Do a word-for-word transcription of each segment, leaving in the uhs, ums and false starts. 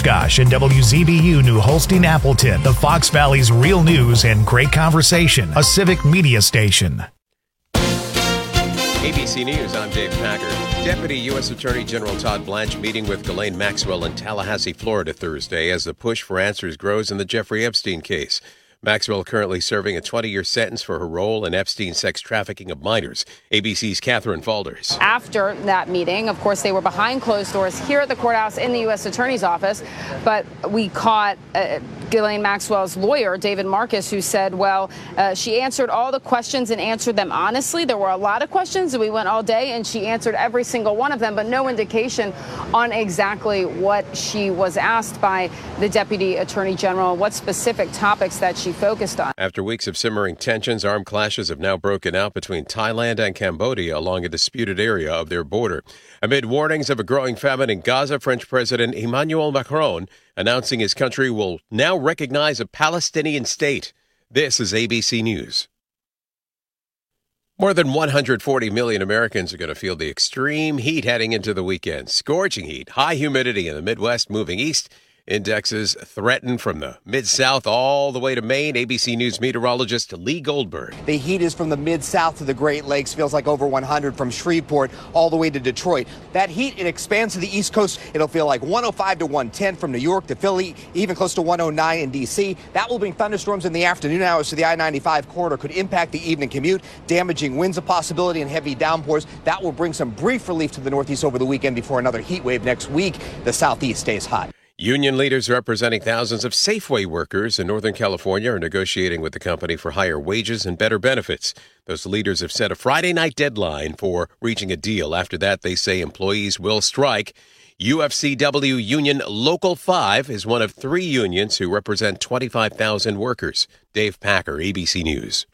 Oshkosh and W Z B U New Holstein Appleton, the Fox Valley's real news and great conversation, a civic media station. A B C News, I'm Dave Packer. Deputy U S Attorney General Todd Blanche meeting with Ghislaine Maxwell in Tallahassee, Florida Thursday as the push for answers grows in the Jeffrey Epstein case. Maxwell currently serving a twenty-year sentence for her role in Epstein's sex trafficking of minors. A B C's Catherine Falders. After that meeting, of course, they were behind closed doors here at the courthouse in the U S Attorney's office, but we caught uh, Ghislaine Maxwell's lawyer, David Marcus, who said, well, uh, she answered all the questions and answered them honestly. There were a lot of questions, and we went all day, and she answered every single one of them, but no indication on exactly what she was asked by the Deputy Attorney General, what specific topics that she focused on. After weeks of simmering tensions, armed clashes have now broken out between Thailand and Cambodia along a disputed area of their border. Amid warnings of a growing famine in Gaza, French President Emmanuel Macron announcing his country will now recognize a Palestinian state. This is A B C News. More than one hundred forty million Americans are going to feel the extreme heat heading into the weekend. Scorching heat, high humidity in the Midwest moving east. Indexes threaten from the Mid-South all the way to Maine. A B C News meteorologist Lee Goldberg. The heat is from the Mid-South to the Great Lakes. Feels like over one hundred from Shreveport all the way to Detroit. That heat, it expands to the East Coast. It'll feel like one oh five to one ten from New York to Philly, even close to one oh nine in D C. That will bring thunderstorms in the afternoon hours to the I ninety-five corridor. Could impact the evening commute. Damaging winds a possibility and heavy downpours. That will bring some brief relief to the Northeast over the weekend before another heat wave next week. The Southeast stays hot. Union leaders representing thousands of Safeway workers in Northern California are negotiating with the company for higher wages and better benefits. Those leaders have set a Friday night deadline for reaching a deal. After that, they say employees will strike. U F C W Union Local five is one of three unions who represent twenty-five thousand workers. Dave Packer, A B C News.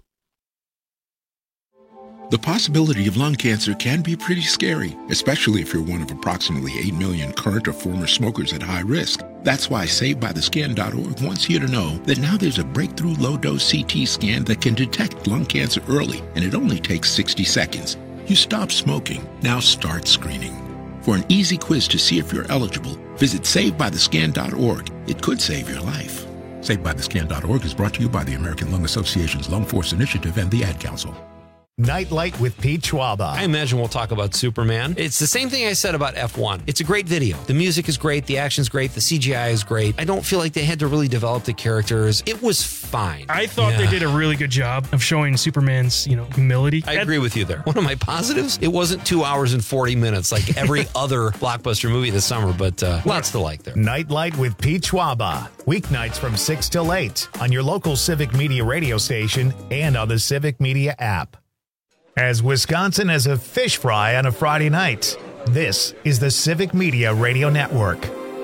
The possibility of lung cancer can be pretty scary, especially if you're one of approximately eight million current or former smokers at high risk. That's why Saved By The Scan dot org wants you to know that now there's a breakthrough low-dose C T scan that can detect lung cancer early, and it only takes sixty seconds. You stop smoking, now start screening. For an easy quiz to see if you're eligible, visit Saved By The Scan dot org. It could save your life. Saved By The Scan dot org is brought to you by the American Lung Association's Lung Force Initiative and the Ad Council. Nightlight with Pete Schwaba. I imagine we'll talk about Superman. It's the same thing I said about F one. It's a great video. The music is great. The action's great. The C G I is great. I don't feel like they had to really develop the characters. It was fine. I thought yeah. they did a really good job of showing Superman's, you know, humility. I agree with you there. One of my positives, it wasn't two hours and forty minutes like every other blockbuster movie this summer, but uh, lots to like there. Nightlight with Pete Schwaba. Weeknights from six till eight on your local Civic Media radio station and on the Civic Media app. As Wisconsin has a fish fry on a Friday night, this is the Civic Media Radio Network.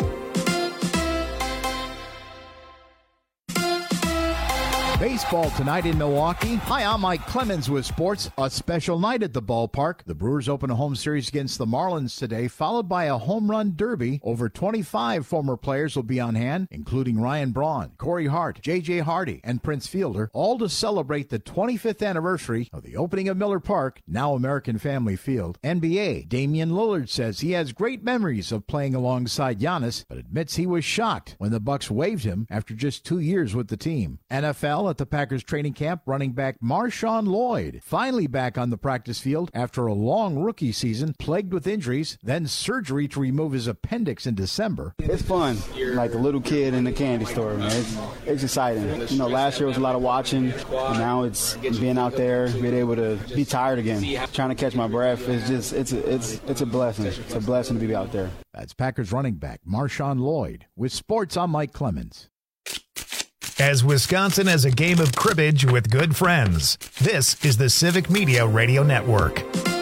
Baseball tonight in Milwaukee. Hi, I'm Mike Clemens with sports. A special night at the ballpark. The Brewers open a home series against the Marlins today, followed by a home run derby. Over twenty-five former players will be on hand, including Ryan Braun, Corey Hart, J J Hardy, and Prince Fielder, all to celebrate the twenty-fifth anniversary of the opening of Miller Park, now American Family Field. N B A, Damian Lillard says he has great memories of playing alongside Giannis, but admits he was shocked when the Bucks waived him after just two years with the team. N F L at the Packers training camp, running back Marshawn Lloyd finally back on the practice field after a long rookie season plagued with injuries, then surgery to remove his appendix in December. It's fun, like a little kid in a candy store, man. It's, it's exciting. You know, last year was a lot of watching, and now it's being out there, being able to be tired again, trying to catch my breath. It's just, it's a, it's, it's a blessing. It's a blessing to be out there. That's Packers running back Marshawn Lloyd. With sports, I'm Mike Clemens. As Wisconsin has a game of cribbage with good friends, this is the Civic Media Radio Network.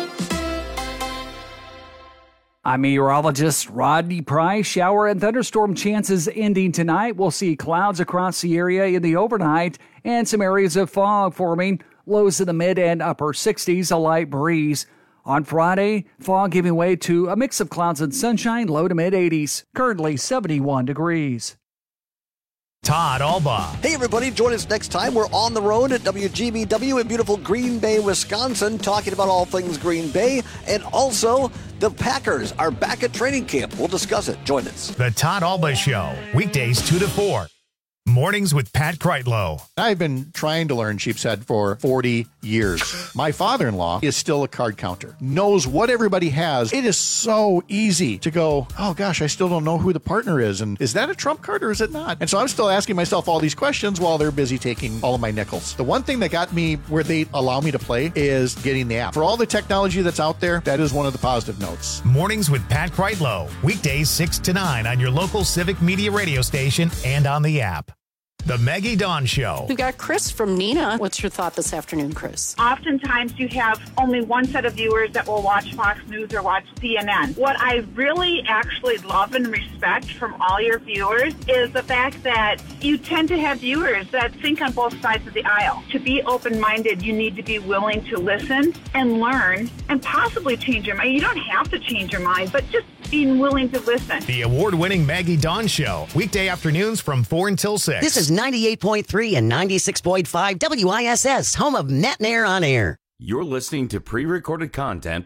I'm meteorologist Rodney Price. Shower and thunderstorm chances ending tonight. We'll see clouds across the area in the overnight and some areas of fog forming. Lows in the mid and upper sixties, a light breeze. On Friday, fog giving way to a mix of clouds and sunshine, low to mid eighties. Currently seventy-one degrees. Todd Alba. Hey, everybody, join us next time. We're on the road at W G B W in beautiful Green Bay, Wisconsin, talking about all things Green Bay. And also, the Packers are back at training camp. We'll discuss it. Join us. The Todd Alba Show, weekdays two to four. Mornings with Pat Kreitlow. I've been trying to learn sheep's head for forty years. My father-in-law is still a card counter, knows what everybody has. It is so easy to go, oh gosh, I still don't know who the partner is. And is that a trump card or is it not? And so I'm still asking myself all these questions while they're busy taking all of my nickels. The one thing that got me where they allow me to play is getting the app. For all the technology that's out there, that is one of the positive notes. Mornings with Pat Kreitlow. Weekdays six to nine on your local Civic Media radio station and on the app. The Maggie Dawn Show. We've got Chris from Neenah. What's your thought this afternoon, Chris? Oftentimes you have only one set of viewers that will watch Fox News or watch C N N. What I really actually love and respect from all your viewers is the fact that you tend to have viewers that think on both sides of the aisle. To be open-minded, you need to be willing to listen and learn and possibly change your mind. You don't have to change your mind, but just being willing to listen. The award-winning Maggie Dawn Show. Weekday afternoons from four until six. This is ninety-eight point three and ninety-six point five W I S S, home of Net and Air on Air. You're listening to pre-recorded content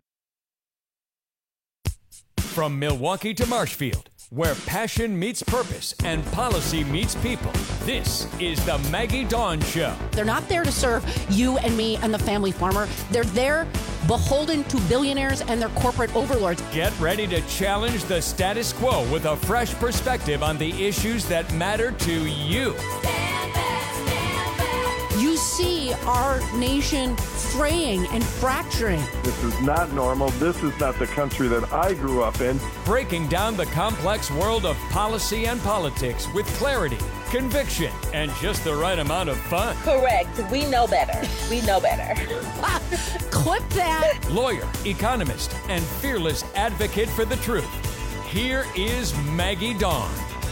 from Milwaukee to Marshfield, where passion meets purpose and policy meets people. This is the Maggie Dawn Show. They're not there to serve you and me and the family farmer. They're there beholden to billionaires and their corporate overlords. Get ready to challenge the status quo with a fresh perspective on the issues that matter to you. Stand back, stand back. You see our nation fraying and fracturing. This is not normal. This is not the country that I grew up in. Breaking down the complex world of policy and politics with clarity, conviction, and just the right amount of fun. Correct. We know better. We know better. Clip that. Lawyer, economist, and fearless advocate for the truth. Here is Maggie Dawn.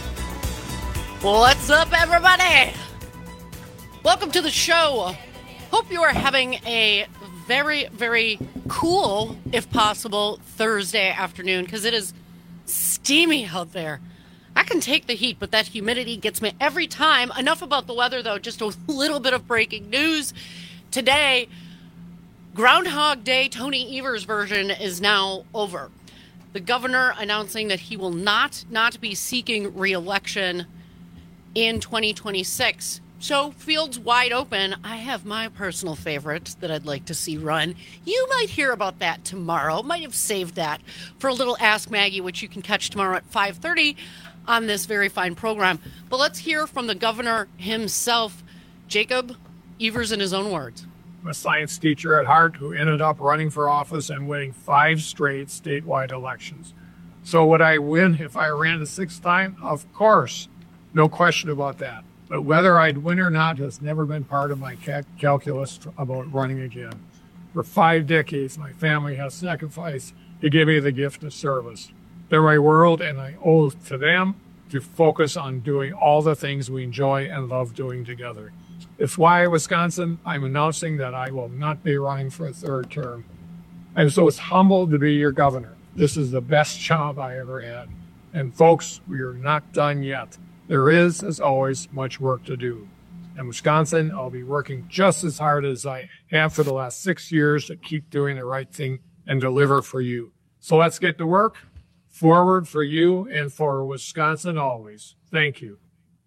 What's up, everybody? Welcome to the show. Hope you are having a very, very cool, if possible, Thursday afternoon, because it is steamy out there. I can take the heat, but that humidity gets me every time. Enough about the weather, though. Just a little bit of breaking news. Today, Groundhog Day, Tony Evers' version, is now over. The governor announcing that he will not, not be seeking re-election in twenty twenty-six. So, field's wide open. I have my personal favorite that I'd like to see run. You might hear about that tomorrow. Might have saved that for a little Ask Maggie, which you can catch tomorrow at five thirty on this very fine program. But let's hear from the governor himself, Jacob Evers, in his own words. I'm a science teacher at heart who ended up running for office and winning five straight statewide elections. So would I win if I ran the sixth time? Of course. No question about that. But whether I'd win or not has never been part of my cal- calculus about running again. For five decades, my family has sacrificed to give me the gift of service. They're my world, and I owe it to them to focus on doing all the things we enjoy and love doing together. It's why, Wisconsin, I'm announcing that I will not be running for a third term. I'm so humbled to be your governor. This is the best job I ever had. And folks, we are not done yet. There is, as always, much work to do. In Wisconsin, I'll be working just as hard as I have for the last six years to keep doing the right thing and deliver for you. So let's get to work. Forward for you and for Wisconsin always. Thank you.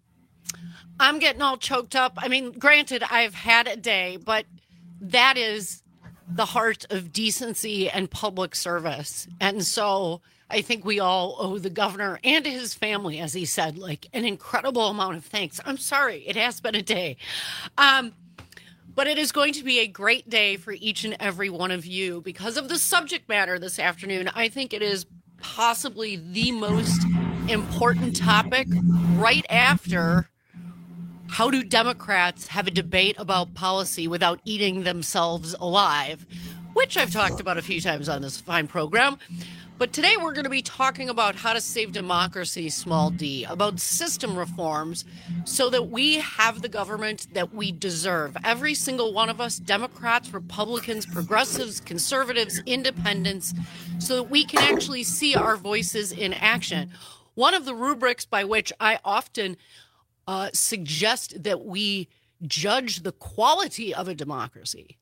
I'm getting all choked up. I mean, granted, I've had a day, but that is the heart of decency and public service. And so I think we all owe the governor and his family, as he said, like an incredible amount of thanks. I'm sorry, it has been a day. Um, but it is going to be a great day for each and every one of you because of the subject matter this afternoon. I think it is possibly the most important topic right after how do Democrats have a debate about policy without eating themselves alive, which I've talked about a few times on this fine program. But today we're going to be talking about how to save democracy, small d, about system reforms so that we have the government that we deserve. Every single one of us, Democrats, Republicans, progressives, conservatives, independents, so that we can actually see our voices in action. One of the rubrics by which I often uh, suggest that we judge the quality of a democracy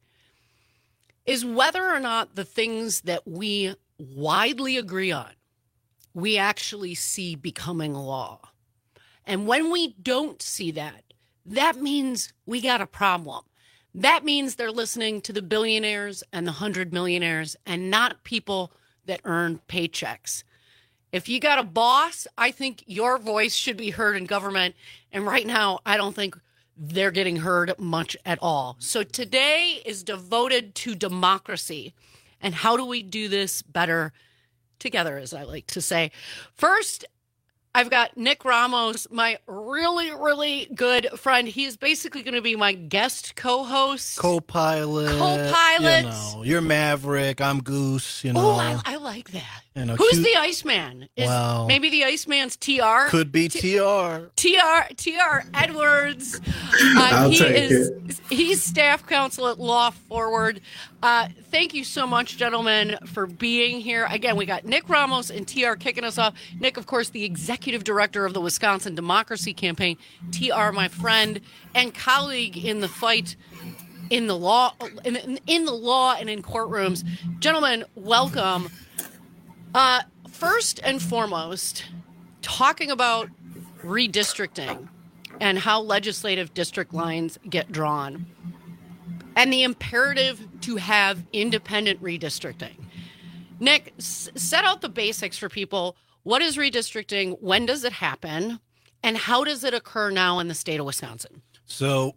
is whether or not the things that we widely agree on, we actually see becoming law. And when we don't see that, that means we got a problem. That means they're listening to the billionaires and the hundred millionaires and not people that earn paychecks. If you got a boss, I think your voice should be heard in government. And right now, I don't think they're getting heard much at all. So today is devoted to democracy. And how do we do this better together, as I like to say? First, I've got Nick Ramos, my really, really good friend. He's basically going to be my guest co-host. Co-pilot. Co-pilot. You know, you're Maverick. I'm Goose, you know. Oh, I, I like that. You know, Who's cute- the Iceman? Is Well- maybe the Iceman's T R? Could be T R. T R T R Edwards. Uh, I'll he take is he's staff counsel at Law Forward. Uh, thank you so much, gentlemen, for being here. Again, we got Nick Ramos and T R kicking us off. Nick, of course, the executive director of the Wisconsin Democracy Campaign. T R, my friend and colleague in the fight in the law, in, in the law and in courtrooms. Gentlemen, welcome. Uh, first and foremost, talking about redistricting and how legislative district lines get drawn and the imperative to have independent redistricting. Nick, s- set out the basics for people. What is redistricting? When does it happen? And how does it occur now in the state of Wisconsin? So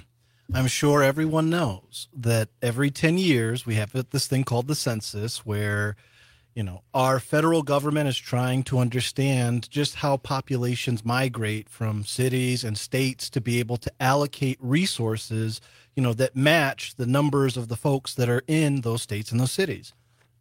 I'm sure everyone knows that every ten years we have this thing called the census where, you know, our federal government is trying to understand just how populations migrate from cities and states to be able to allocate resources, you know, that match the numbers of the folks that are in those states and those cities.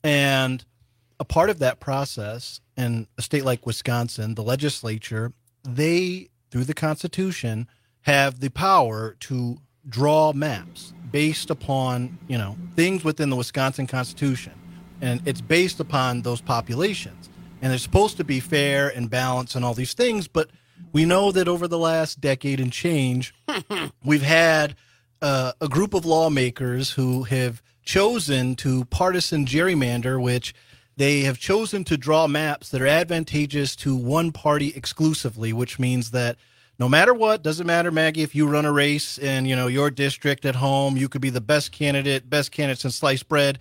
And a part of that process in a state like Wisconsin, the legislature, they, through the Constitution, have the power to draw maps based upon, you know, things within the Wisconsin Constitution. And it's based upon those populations. And they're supposed to be fair and balanced and all these things. But we know that over the last decade and change, we've had uh, a group of lawmakers who have chosen to partisan gerrymander, which they have chosen to draw maps that are advantageous to one party exclusively, which means that no matter what, doesn't matter, Maggie, if you run a race in, you know, your district at home, you could be the best candidate, best candidate since sliced bread.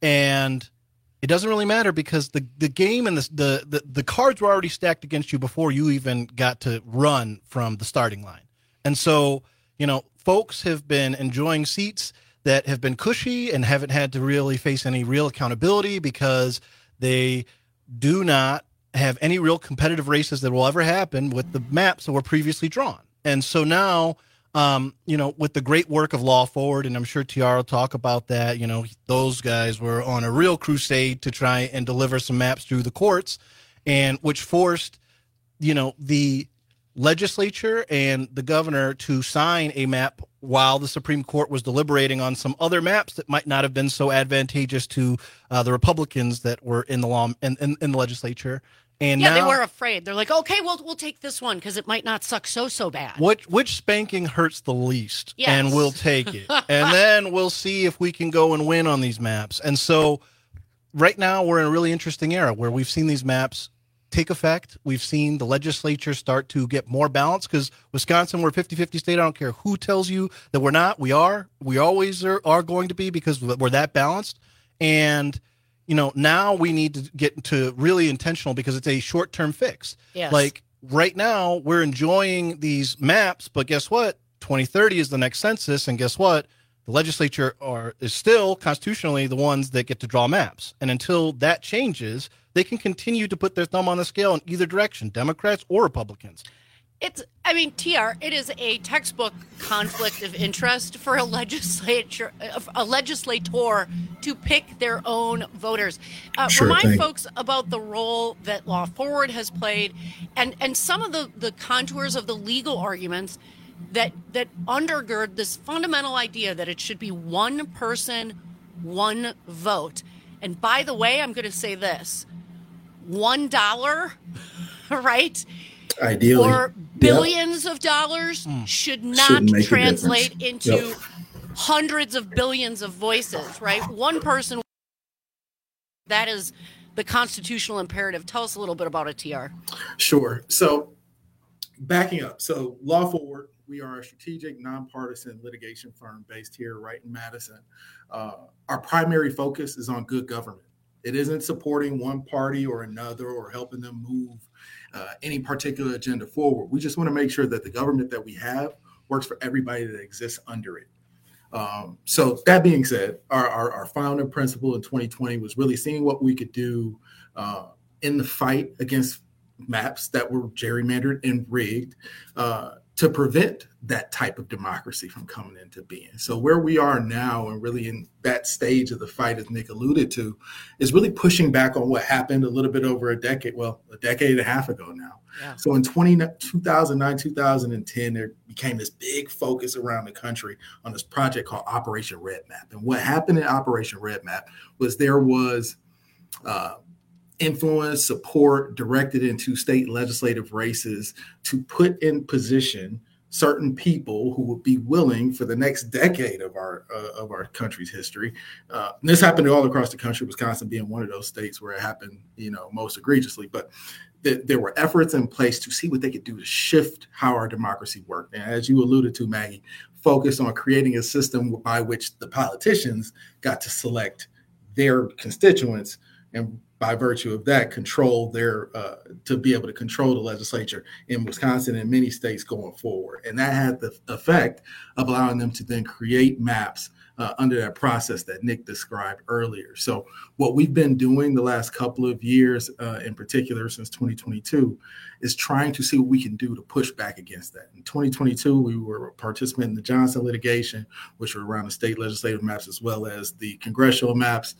And it doesn't really matter because the, the game and the, the, the, the cards were already stacked against you before you even got to run from the starting line. And so, you know, folks have been enjoying seats that have been cushy and haven't had to really face any real accountability because they do not have any real competitive races that will ever happen with the maps that were previously drawn. And so now, Um, you know, with the great work of Law Forward, and I'm sure T R will talk about that, you know, those guys were on a real crusade to try and deliver some maps through the courts, and which forced, you know, the legislature and the governor to sign a map while the Supreme Court was deliberating on some other maps that might not have been so advantageous to uh, the Republicans that were in the law in, in, in the legislature. And yeah, now, they were afraid. They're like, okay, we'll we'll take this one because it might not suck so, so bad. Which, which spanking hurts the least? Yes. And we'll take it. And then we'll see if we can go and win on these maps. And so right now we're in a really interesting era where we've seen these maps take effect. We've seen the legislature start to get more balance because Wisconsin, we're a fifty-fifty state. I don't care who tells you that we're not. We are. We always are, are going to be because we're that balanced. And you know, now we need to get to really intentional because it's a short-term fix. Yes. Like right now, we're enjoying these maps, but guess what? twenty thirty is the next census, and guess what? The legislature are is still constitutionally the ones that get to draw maps. And until that changes, they can continue to put their thumb on the scale in either direction, Democrats or Republicans. It's, I mean, T R, it is a textbook conflict of interest for a legislature, a legislator to pick their own voters. Uh, Sure remind thing. folks about the role that Law Forward has played and, and some of the, the contours of the legal arguments that, that undergird this fundamental idea that it should be one person, one vote. And by the way, I'm going to say this, one dollar, right? Ideally. or billions yep. of dollars should not translate into yep. hundreds of billions of voices, right? One person, that is the constitutional imperative. Tell us a little bit about it, T R. Sure. So backing up. So Law Forward, we are a strategic, nonpartisan litigation firm based here right in Madison. Uh, our primary focus is on good government. It isn't supporting one party or another or helping them move uh, any particular agenda forward. We just want to make sure that the government that we have works for everybody that exists under it. Um, so that being said, our, our, our founding principle in twenty twenty was really seeing what we could do uh, in the fight against maps that were gerrymandered and rigged uh, to prevent that type of democracy from coming into being. So where we are now and really in that stage of the fight, as Nick alluded to, is really pushing back on what happened a little bit over a decade, well, a decade and a half ago now. Yeah. So in two thousand nine, two thousand ten, there became this big focus around the country on this project called Operation Red Map. And what happened in Operation Red Map was there was uh, influence, support directed into state legislative races to put in position certain people who would be willing for the next decade of our uh, of our country's history. Uh, and this happened all across the country, Wisconsin being one of those states where it happened, you know, most egregiously. But th- there were efforts in place to see what they could do to shift how our democracy worked. And as you alluded to, Maggie, focused on creating a system by which the politicians got to select their constituents and by virtue of that, control their, uh, to be able to control the legislature in Wisconsin and many states going forward. And that had the effect of allowing them to then create maps uh, under that process that Nick described earlier. So what we've been doing the last couple of years, uh, in particular since twenty twenty-two, is trying to see what we can do to push back against that. In twenty twenty-two, we were a participant in the Johnson litigation, which were around the state legislative maps as well as the congressional maps.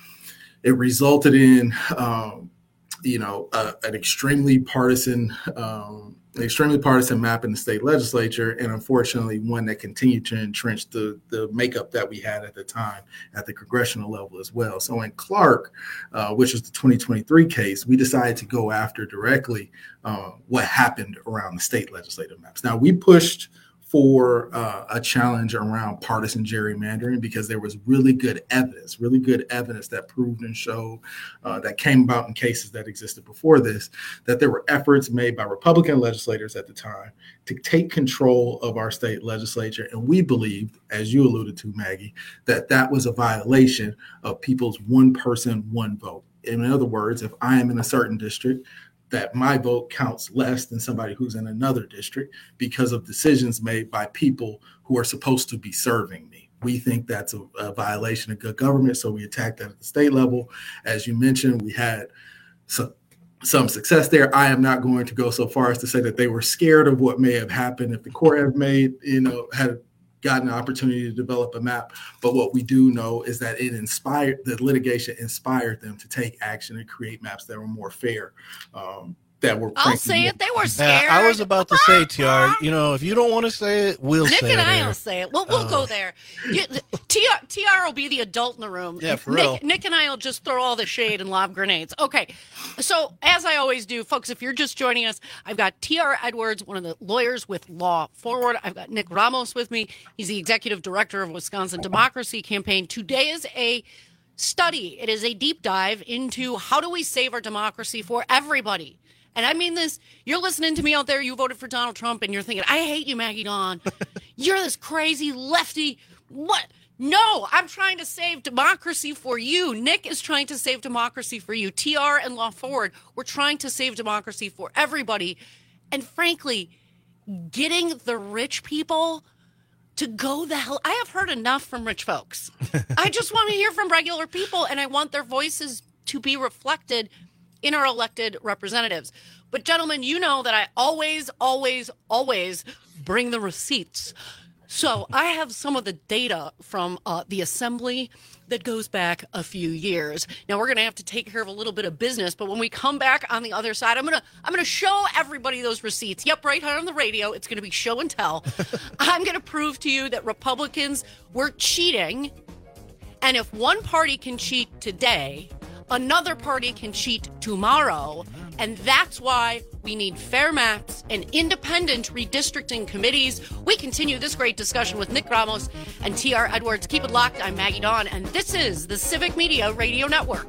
It resulted in, um, you know, uh, an extremely partisan, um, an extremely partisan map in the state legislature, and unfortunately, one that continued to entrench the the makeup that we had at the time at the congressional level as well. So in Clark, uh, which is the twenty twenty-three case, we decided to go after directly uh, what happened around the state legislative maps. Now we pushed for uh, a challenge around partisan gerrymandering because there was really good evidence, really good evidence that proved and showed uh, that came about in cases that existed before this, that there were efforts made by Republican legislators at the time to take control of our state legislature. And we believed, as you alluded to, Maggie, that that was a violation of people's one person, one vote. In other words, if I am in a certain district, that my vote counts less than somebody who's in another district because of decisions made by people who are supposed to be serving me. We think that's a, a violation of good government, so we attacked that at the state level. As you mentioned, we had some, some success there. I am not going to go so far as to say that they were scared of what may have happened if the court had made, you know, had gotten an opportunity to develop a map. But what we do know is that it inspired, the litigation inspired them to take action and create maps that were more fair. Um, that were I'll say it. They were scared. Uh, I was about to say, T R, you know, if you don't want to say it, we'll Nick say it. Nick and I here. will say it. We'll, we'll uh, go there. You, T R, T R will be the adult in the room. Yeah, for Nick, real. Nick and I will just throw all the shade and lob grenades. Okay. So, as I always do, folks, if you're just joining us, I've got T R Edwards, one of the lawyers with Law Forward. I've got Nick Ramos with me. He's the executive director of Wisconsin Democracy Campaign. Today is a study. It is a deep dive into how do we save our democracy for everybody. And I mean this, you're listening to me out there, you voted for Donald Trump, and you're thinking, I hate you, Maggie Dawn. You're this crazy lefty. What? No, I'm trying to save democracy for you. Nick is trying to save democracy for you. T R and Law Forward, we're trying to save democracy for everybody. And frankly, getting the rich people to go the hell. I have heard enough from rich folks. I just want to hear from regular people, and I want their voices to be reflected in our elected representatives. But gentlemen, you know that I always, always, always bring the receipts. So I have some of the data from uh, the assembly that goes back a few years. Now we're going to have to take care of a little bit of business, but when we come back on the other side, I'm going to I'm going to show everybody those receipts. Yep, right here on the radio. It's going to be show and tell. I'm going to prove to you that Republicans were cheating, and if one party can cheat today, another party can cheat tomorrow, And that's why we need fair maps and independent redistricting committees. We continue this great discussion with Nick Ramos and T R Edwards. Keep it locked. I'm Maggie Dawn, and this is the Civic Media Radio Network.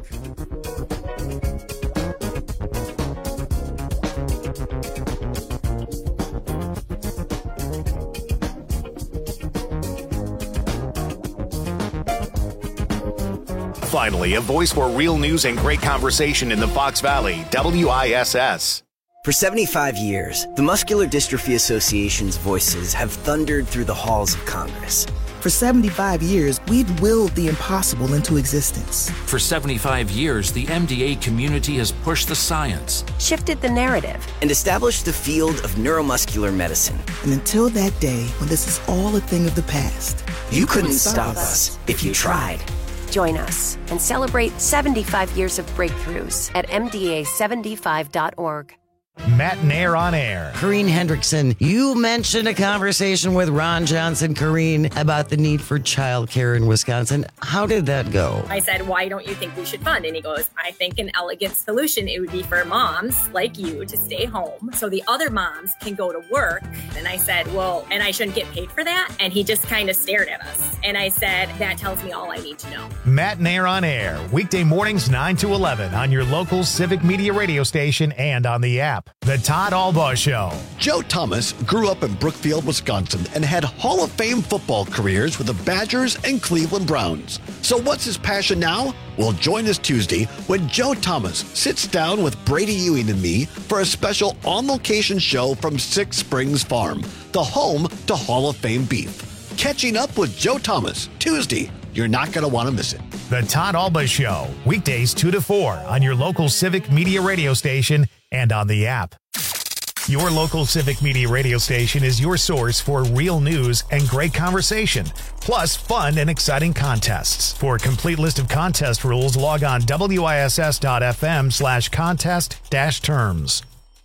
Finally, a voice for real news and great conversation in the Fox Valley, W I S S. For seventy-five years, the Muscular Dystrophy Association's voices have thundered through the halls of Congress. For seventy-five years, we've willed the impossible into existence. For seventy-five years, the M D A community has pushed the science, shifted the narrative, and established the field of neuromuscular medicine. And until that day when this is all a thing of the past, you, you couldn't, couldn't stop us if you tried. Join us and celebrate seventy-five years of breakthroughs at M D A seventy-five dot org. Matt Nair on air. Corrine Hendrickson, you mentioned a conversation with Ron Johnson, Corrine, about the need for childcare in Wisconsin. How did that go? I said, why don't you think we should fund? And he goes, I think an elegant solution, it would be for moms like you to stay home so the other moms can go to work. And I said, well, and I shouldn't get paid for that? And he just kind of stared at us. And I said, that tells me all I need to know. Matt Nair on air, weekday mornings nine to eleven on your local Civic Media radio station and on the app. The Todd Albaugh Show. Joe Thomas grew up in Brookfield, Wisconsin, and had Hall of Fame football careers with the Badgers and Cleveland Browns. So what's his passion now? Well, join us Tuesday when Joe Thomas sits down with Brady Ewing and me for a special on-location show from Six Springs Farm, the home to Hall of Fame beef. Catching up with Joe Thomas, Tuesday. You're not going to want to miss it. The Todd Albaugh Show, weekdays two to four on your local Civic Media radio station and on the app. Your local Civic Media radio station is your source for real news and great conversation, plus fun and exciting contests. For a complete list of contest rules, log on W I S S dot F M slash contest dash terms.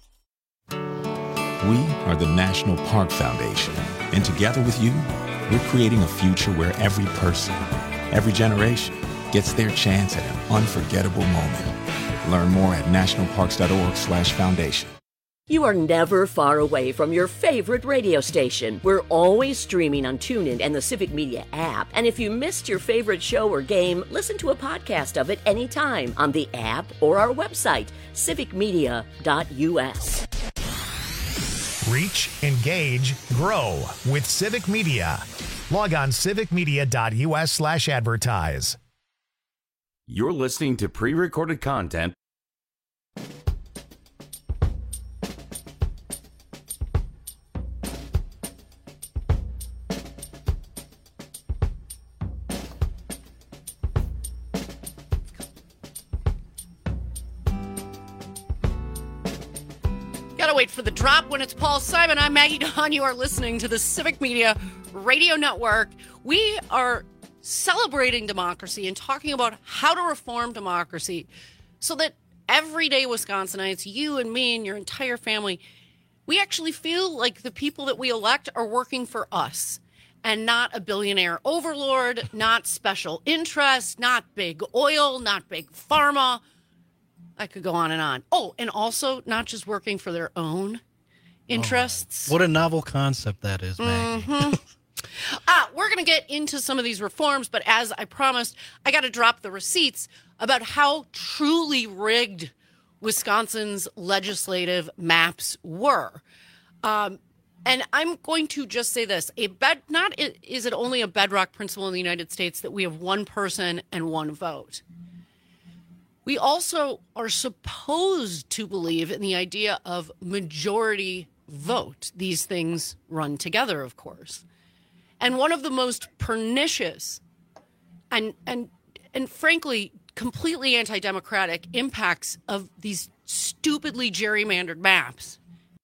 We are the National Park Foundation, and together with you, we're creating a future where every person, every generation, gets their chance at an unforgettable moment. Learn more at national parks dot org slash foundation. You are never far away from your favorite radio station. We're always streaming on TuneIn and the Civic Media app. And if you missed your favorite show or game, listen to a podcast of it anytime on the app or our website, civic media dot U S. Reach, engage, grow with Civic Media. Log on civic media dot U S slash advertise. You're listening to pre-recorded content. Gotta wait for the drop when it's Paul Simon. I'm Maggie Dawn. You are listening to the Civic Media Radio Network. We are celebrating democracy and talking about how to reform democracy so that everyday Wisconsinites, you and me and your entire family, we actually feel like the people that we elect are working for us and not a billionaire overlord, not special interests, not big oil, not big pharma. I could go on and on. Oh, and also not just working for their own interests. Oh, what a novel concept that is, Maggie. Mm-hmm. ah, we're going to get into some of these reforms, but as I promised, I got to drop the receipts about how truly rigged Wisconsin's legislative maps were. Um, and I'm going to just say this. A bed, not is it only a bedrock principle in the United States that we have one person and one vote. We also are supposed to believe in the idea of majority vote. These things run together, of course. And one of the most pernicious and and and frankly completely anti-democratic impacts of these stupidly gerrymandered maps,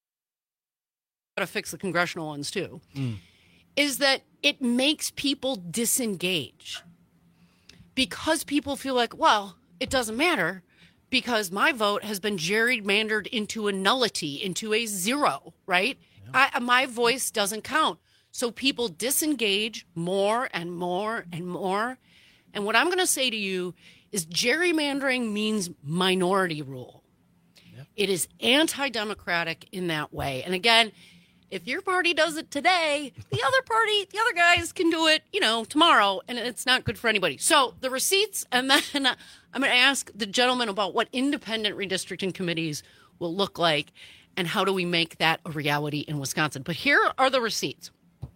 got to fix the congressional ones too, mm. is that it makes people disengage because people feel like, well, it doesn't matter because my vote has been gerrymandered into a nullity, into a zero, right? Yeah. I, my voice doesn't count. So people disengage more and more and more. And what I'm going to say to you is gerrymandering means minority rule. Yep. It is anti-democratic in that way. And again, if your party does it today, the other party, the other guys can do it, you know, tomorrow, and it's not good for anybody. So the receipts, and then I'm going to ask the gentleman about what independent redistricting committees will look like and how do we make that a reality in Wisconsin. But here are the receipts.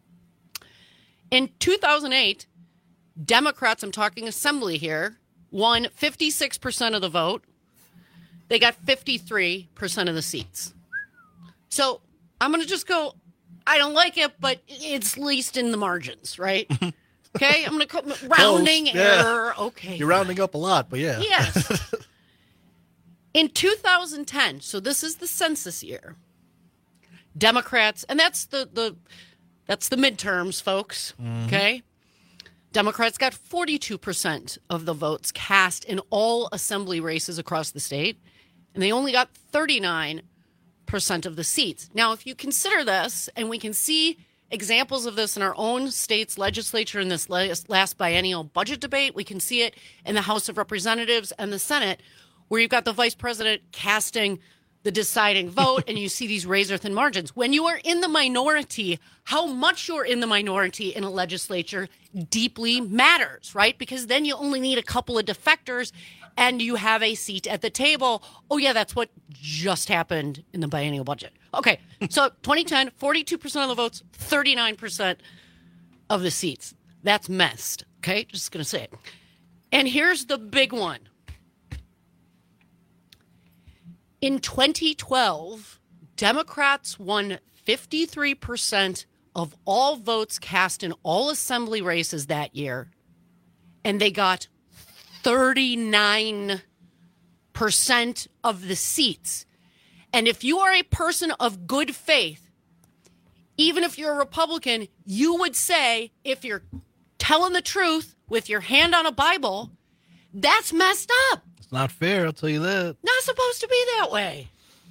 In two thousand eight, Democrats, I'm talking assembly here, won fifty-six percent of the vote. They got fifty-three percent of the seats. So I'm going to just go, I don't like it, but it's least in the margins, right? Okay, I'm going to call rounding Close, yeah. error. Okay. You're rounding up a lot, but yeah. Yes. In two thousand ten, so this is the census year, Democrats, and that's the, the that's the midterms, folks, mm-hmm. okay? Democrats got forty-two percent of the votes cast in all assembly races across the state, and they only got thirty-nine percent of the seats. Now, if you consider this, and we can see examples of this in our own state's legislature in this last, last biennial budget debate, we can see it in the House of Representatives and the Senate, where you've got the vice president casting the deciding vote, and you see these razor-thin margins. When you are in the minority, how much you're in the minority in a legislature deeply matters, right? Because then you only need a couple of defectors, and you have a seat at the table. Oh, yeah, that's what just happened in the biennial budget. Okay, so twenty ten, forty-two percent of the votes, thirty-nine percent of the seats. That's messed, okay? Just going to say it. And here's the big one. In twenty twelve, Democrats won fifty-three percent of all votes cast in all assembly races that year, and they got thirty-nine percent of the seats. And if you are a person of good faith, even if you're a Republican, you would say, if you're telling the truth with your hand on a Bible, that's messed up. It's not fair, I'll tell you that. Not supposed to be that way.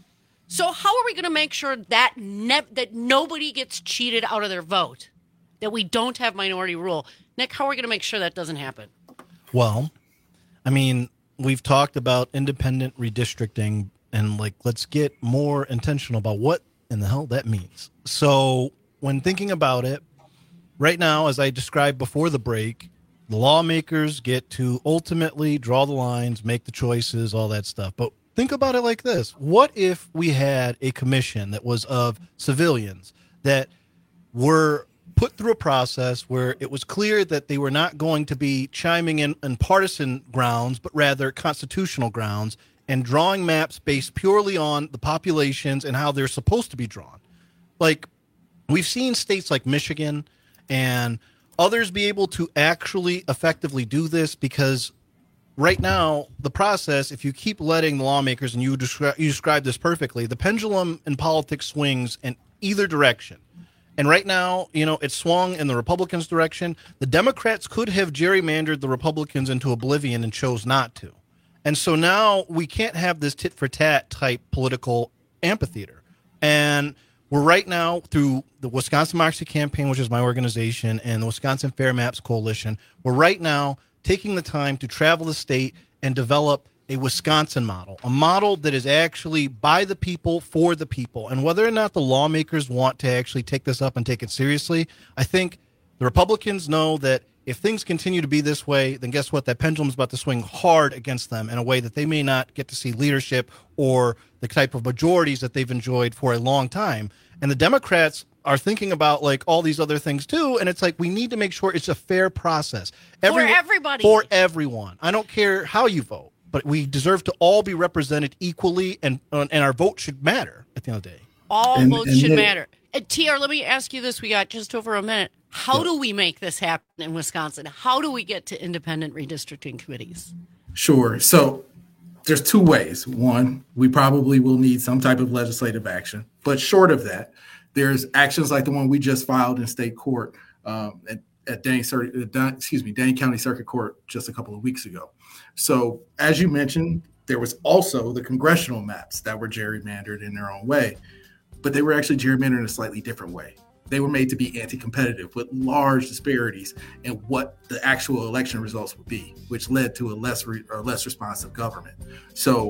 So how are we going to make sure that ne- that nobody gets cheated out of their vote, that we don't have minority rule? Nick, how are we going to make sure that doesn't happen? Well, I mean, we've talked about independent redistricting, and like, let's get more intentional about what in the hell that means. So when thinking about it, right now, as I described before the break, the lawmakers get to ultimately draw the lines, make the choices, all that stuff. But think about it like this. What if we had a commission that was of civilians that were put through a process where it was clear that they were not going to be chiming in on partisan grounds, but rather constitutional grounds, and drawing maps based purely on the populations and how they're supposed to be drawn? Like, we've seen states like Michigan and others be able to actually effectively do this, because right now, the process, if you keep letting the lawmakers, and you, descri- you describe this perfectly, the pendulum in politics swings in either direction. And right now, you know, it's swung in the Republicans' direction. The Democrats could have gerrymandered the Republicans into oblivion and chose not to. And so now we can't have this tit-for-tat type political amphitheater. And we're right now, through the Wisconsin Democracy Campaign, which is my organization, and the Wisconsin Fair Maps Coalition, we're right now taking the time to travel the state and develop a Wisconsin model, a model that is actually by the people, for the people. And whether or not the lawmakers want to actually take this up and take it seriously, I think the Republicans know that if things continue to be this way, then guess what? That pendulum is about to swing hard against them in a way that they may not get to see leadership or the type of majorities that they've enjoyed for a long time. And the Democrats are thinking about like all these other things too, and it's like we need to make sure it's a fair process. Every, for everybody. For everyone. I don't care how you vote, but we deserve to all be represented equally, and and our vote should matter at the end of the day. All and, votes and should then, matter. And T R, let me ask you this. We got just over a minute. How yeah. do we make this happen in Wisconsin? How do we get to independent redistricting committees? Sure. So there's two ways. One, we probably will need some type of legislative action. But short of that, there's actions like the one we just filed in state court um, at, at Dane, excuse me, Dane County Circuit Court just a couple of weeks ago. So as you mentioned, there was also the congressional maps that were gerrymandered in their own way, but they were actually gerrymandered in a slightly different way. They were made to be anti-competitive with large disparities in what the actual election results would be, which led to a less re- or less responsive government. So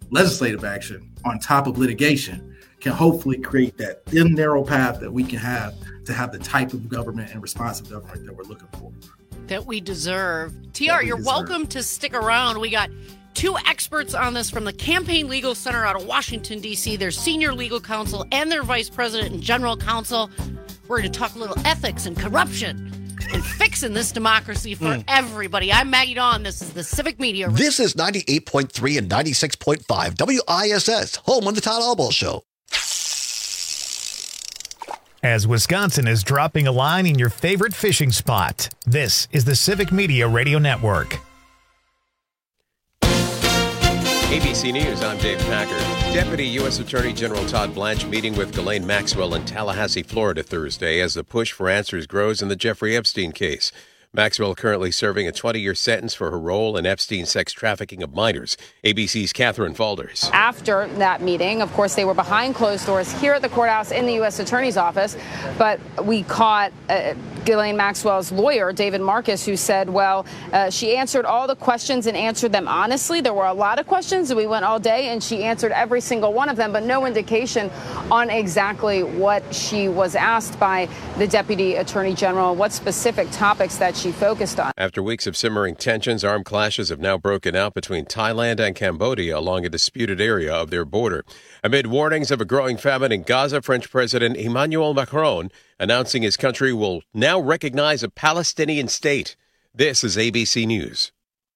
legislative action on top of litigation can hopefully create that thin, narrow path that we can have to have the type of government and responsive government that we're looking for. That we deserve. T R, you're deserve. welcome to stick around. We got two experts on this from the Campaign Legal Center out of Washington, D C, their senior legal counsel and their vice president and general counsel. We're going to talk a little ethics and corruption and fixing this democracy for mm. everybody. I'm Maggie Dawn. This is the Civic Media. This is ninety-eight point three and ninety-six point five W I S S, home on the Todd Albaugh Show. As Wisconsin is dropping a line in your favorite fishing spot, this is the Civic Media Radio Network. A B C News, I'm Dave Packer. Deputy U S Attorney General Todd Blanche meeting with Ghislaine Maxwell in Tallahassee, Florida Thursday as the push for answers grows in the Jeffrey Epstein case. Maxwell currently serving a twenty-year sentence for her role in Epstein's sex trafficking of minors. A B C's Catherine Falders. After that meeting, of course, they were behind closed doors here at the courthouse in the U S Attorney's office, but we caught uh, Ghislaine Maxwell's lawyer, David Marcus, who said, well, uh, she answered all the questions and answered them honestly. There were a lot of questions, and we went all day, and she answered every single one of them, but no indication on exactly what she was asked by the Deputy Attorney General, what specific topics that she focused on. After weeks of simmering tensions, armed clashes have now broken out between Thailand and Cambodia along a disputed area of their border. Amid warnings of a growing famine in Gaza, French President Emmanuel Macron announcing his country will now recognize a Palestinian state. This is A B C News.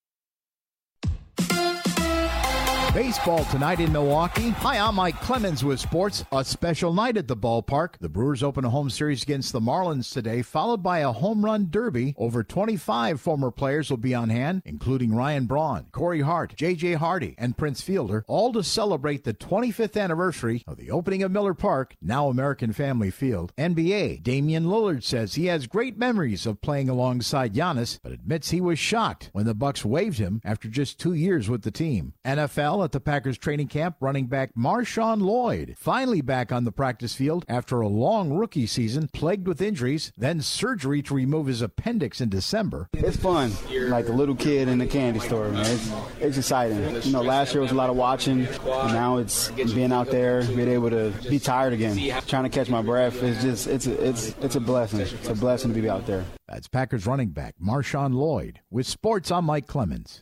Baseball tonight in Milwaukee. Hi, I'm Mike Clemens with sports. A special night at the ballpark. The Brewers open a home series against the Marlins today, followed by a home run derby. Over twenty-five former players will be on hand, including Ryan Braun, Corey Hart, J J Hardy, and Prince Fielder, all to celebrate the twenty-fifth anniversary of the opening of Miller Park, now American Family Field. N B A, Damian Lillard says he has great memories of playing alongside Giannis, but admits he was shocked when the Bucks waived him after just two years with the team. N F L, at the Packers training camp, running back Marshawn Lloyd finally back on the practice field after a long rookie season plagued with injuries, then surgery to remove his appendix in December. It's fun, like a little kid in a candy store, man. It's, it's exciting. You know, last year was a lot of watching, and now it's being out there, being able to be tired again, trying to catch my breath. It's just, it's a, it's, it's a blessing. It's a blessing to be out there. That's Packers running back Marshawn Lloyd. With sports, I'm Mike Clemens.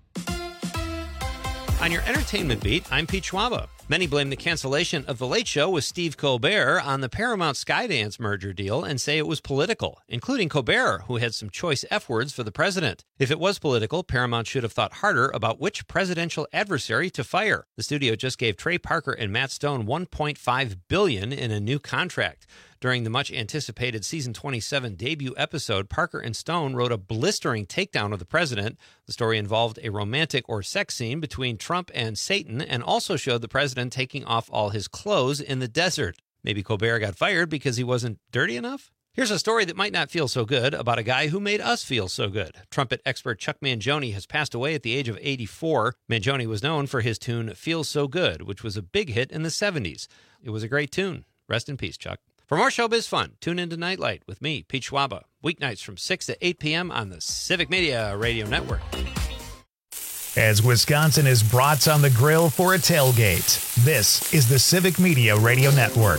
On your entertainment beat, I'm Pete Schwaba. Many blame the cancellation of The Late Show with Steve Colbert on the Paramount Skydance merger deal and say it was political, including Colbert, who had some choice F words for the president. If it was political, Paramount should have thought harder about which presidential adversary to fire. The studio just gave Trey Parker and Matt Stone one point five billion dollars in a new contract. During the much-anticipated season twenty-seven debut episode, Parker and Stone wrote a blistering takedown of the president. The story involved a romantic or sex scene between Trump and Satan and also showed the president taking off all his clothes in the desert. Maybe Colbert got fired because he wasn't dirty enough? Here's a story that might not feel so good about a guy who made us feel so good. Trumpet expert Chuck Mangione has passed away at the age of eighty-four. Mangione was known for his tune Feels So Good, which was a big hit in the seventies. It was a great tune. Rest in peace, Chuck. For more showbiz fun, tune into Nightlight with me, Pete Schwaba, weeknights from six to eight p.m. on the Civic Media Radio Network. As Wisconsin is brats on the grill for a tailgate, this is the Civic Media Radio Network.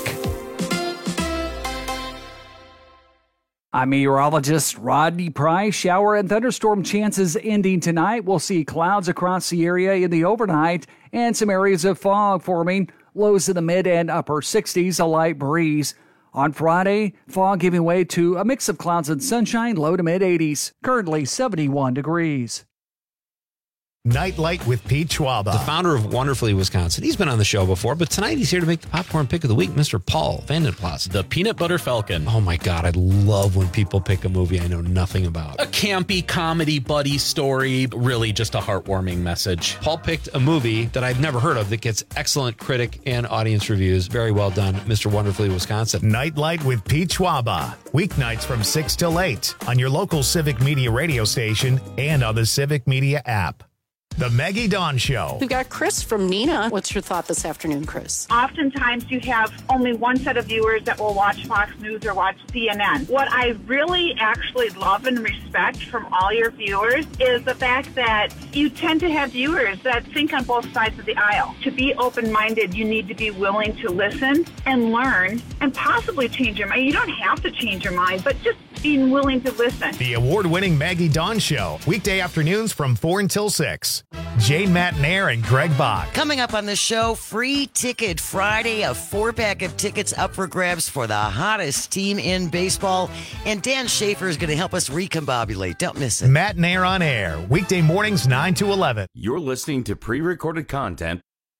I'm meteorologist Rodney Price. Shower and thunderstorm chances ending tonight. We'll see clouds across the area in the overnight and some areas of fog forming. Lows in the mid and upper sixties, a light breeze. On Friday, fog giving way to a mix of clouds and sunshine, low to mid eighties. Currently seventy-one degrees. Nightlight with Pete Schwaba, the founder of Wonderfully Wisconsin. He's been on the show before, but tonight he's here to make the popcorn pick of the week, Mister Paul Vandenplas. The Peanut Butter Falcon. Oh my God, I love when people pick a movie I know nothing about. A campy comedy buddy story, really just a heartwarming message. Paul picked a movie that I've never heard of that gets excellent critic and audience reviews. Very well done, Mister Wonderfully Wisconsin. Nightlight with Pete Schwaba, weeknights from six till eight on your local Civic Media radio station and on the Civic Media app. The Maggie Dawn Show. We've got Chris from Neenah. What's your thought this afternoon, Chris? Oftentimes you have only one set of viewers that will watch Fox News or watch C N N. What I really actually love and respect from all your viewers is the fact that you tend to have viewers that think on both sides of the aisle. To be open-minded, you need to be willing to listen and learn and possibly change your mind. You don't have to change your mind, but just being willing to listen. The award-winning Maggie Dawn Show. Weekday afternoons from four until six. Jane Matnair and Greg Bach. Coming up on the show, Free Ticket Friday, a four-pack of tickets up for grabs for the hottest team in baseball. And Dan Schaefer is going to help us recombobulate. Don't miss it. Matnair on air. Weekday mornings nine to eleven. You're listening to pre-recorded content.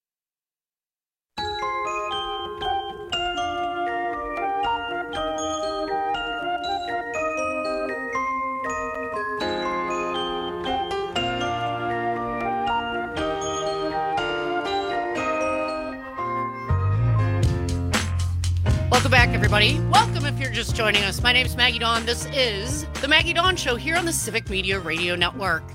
Welcome back, everybody. Welcome if you're just joining us. My name is Maggie Dawn. This is the Maggie Dawn Show here on the Civic Media Radio Network.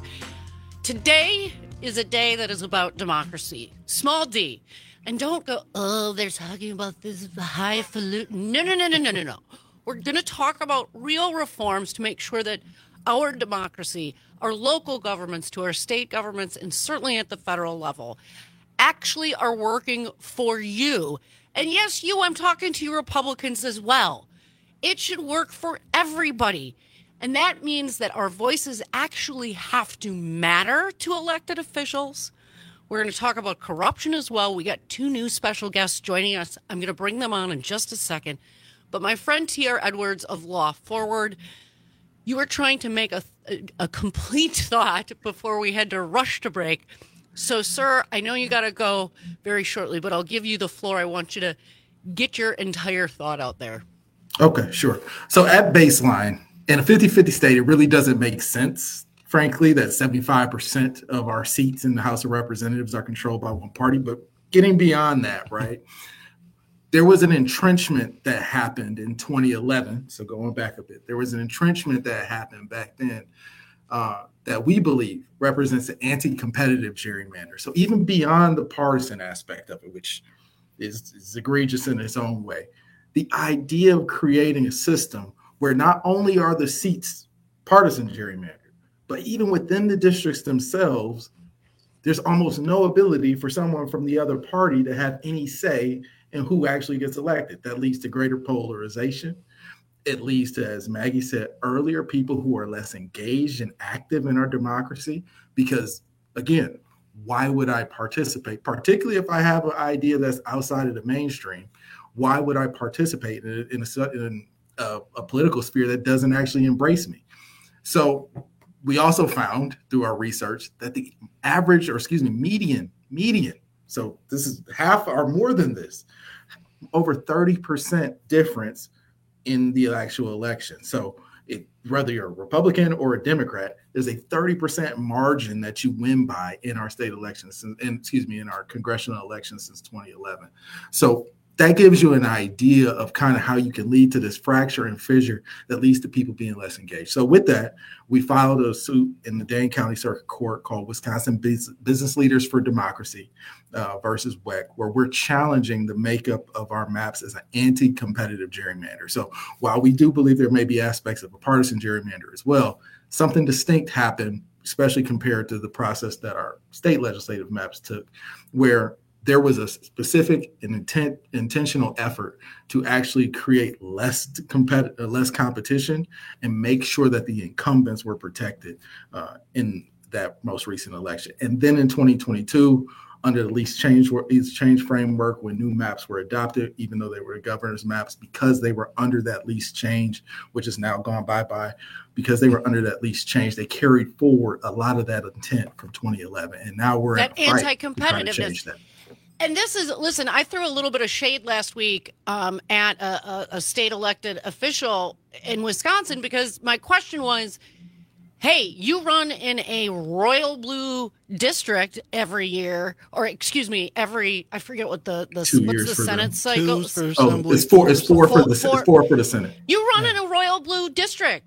Today is a day that is about democracy. Small d. And don't go, oh, they're talking about this highfalutin. No, no, no, no, no, no, no. We're going to talk about real reforms to make sure that our democracy, our local governments, to our state governments, and certainly at the federal level, actually are working for you. And yes, you, I'm talking to you Republicans as well. It should work for everybody. And that means that our voices actually have to matter to elected officials. We're going to talk about corruption as well. We got two new special guests joining us. I'm going to bring them on in just a second. But my friend T R Edwards of Law Forward, you were trying to make a, a, a complete thought before we had to rush to break. So, sir, I know you got to go very shortly, but I'll give you the floor. I want you to get your entire thought out there. Okay, sure. So at baseline, in a fifty-fifty state, it really doesn't make sense, frankly, that seventy-five percent of our seats in the House of Representatives are controlled by one party. But getting beyond that, right, there was an entrenchment that happened in twenty eleven. So going back a bit, there was an entrenchment that happened back then uh, that we believe represents an anti-competitive gerrymander. So even beyond the partisan aspect of it, which is, is egregious in its own way, the idea of creating a system where not only are the seats partisan gerrymandered, but even within the districts themselves, there's almost no ability for someone from the other party to have any say in who actually gets elected. That leads to greater polarization. It leads to, as Maggie said earlier, people who are less engaged and active in our democracy. Because, again, why would I participate? Particularly if I have an idea that's outside of the mainstream, why would I participate in a, in a, in a, a political sphere that doesn't actually embrace me? So we also found through our research that the average, or excuse me, median, median, so this is half or more than this, over thirty percent difference in the actual election. So it, whether you're a Republican or a Democrat, there's a thirty percent margin that you win by in our state elections, and, and excuse me, in our congressional elections since twenty eleven. So that gives you an idea of kind of how you can lead to this fracture and fissure that leads to people being less engaged. So with that, we filed a suit in the Dane County Circuit Court called Wisconsin Business Leaders for Democracy uh, versus W E C, where we're challenging the makeup of our maps as an anti-competitive gerrymander. So while we do believe there may be aspects of a partisan gerrymander as well, something distinct happened, especially compared to the process that our state legislative maps took, where there was a specific and intent, intentional effort to actually create less compet- less competition and make sure that the incumbents were protected uh, in that most recent election. And then in twenty twenty-two, under the least change, least change framework, when new maps were adopted, even though they were governor's maps, because they were under that least change, which is now gone bye-bye, because they were under that least change, they carried forward a lot of that intent from twenty eleven. And now we're that at anti-competitiveness. And this is, listen, I threw a little bit of shade last week um, at a, a, a state elected official in Wisconsin, because my question was, hey, you run in a royal blue district every year, or excuse me, every, I forget what the, the Two what's the Senate cycle? Oh, it's four, it's four, four, for the, four, it's four for the Senate. You run yeah. in a royal blue district.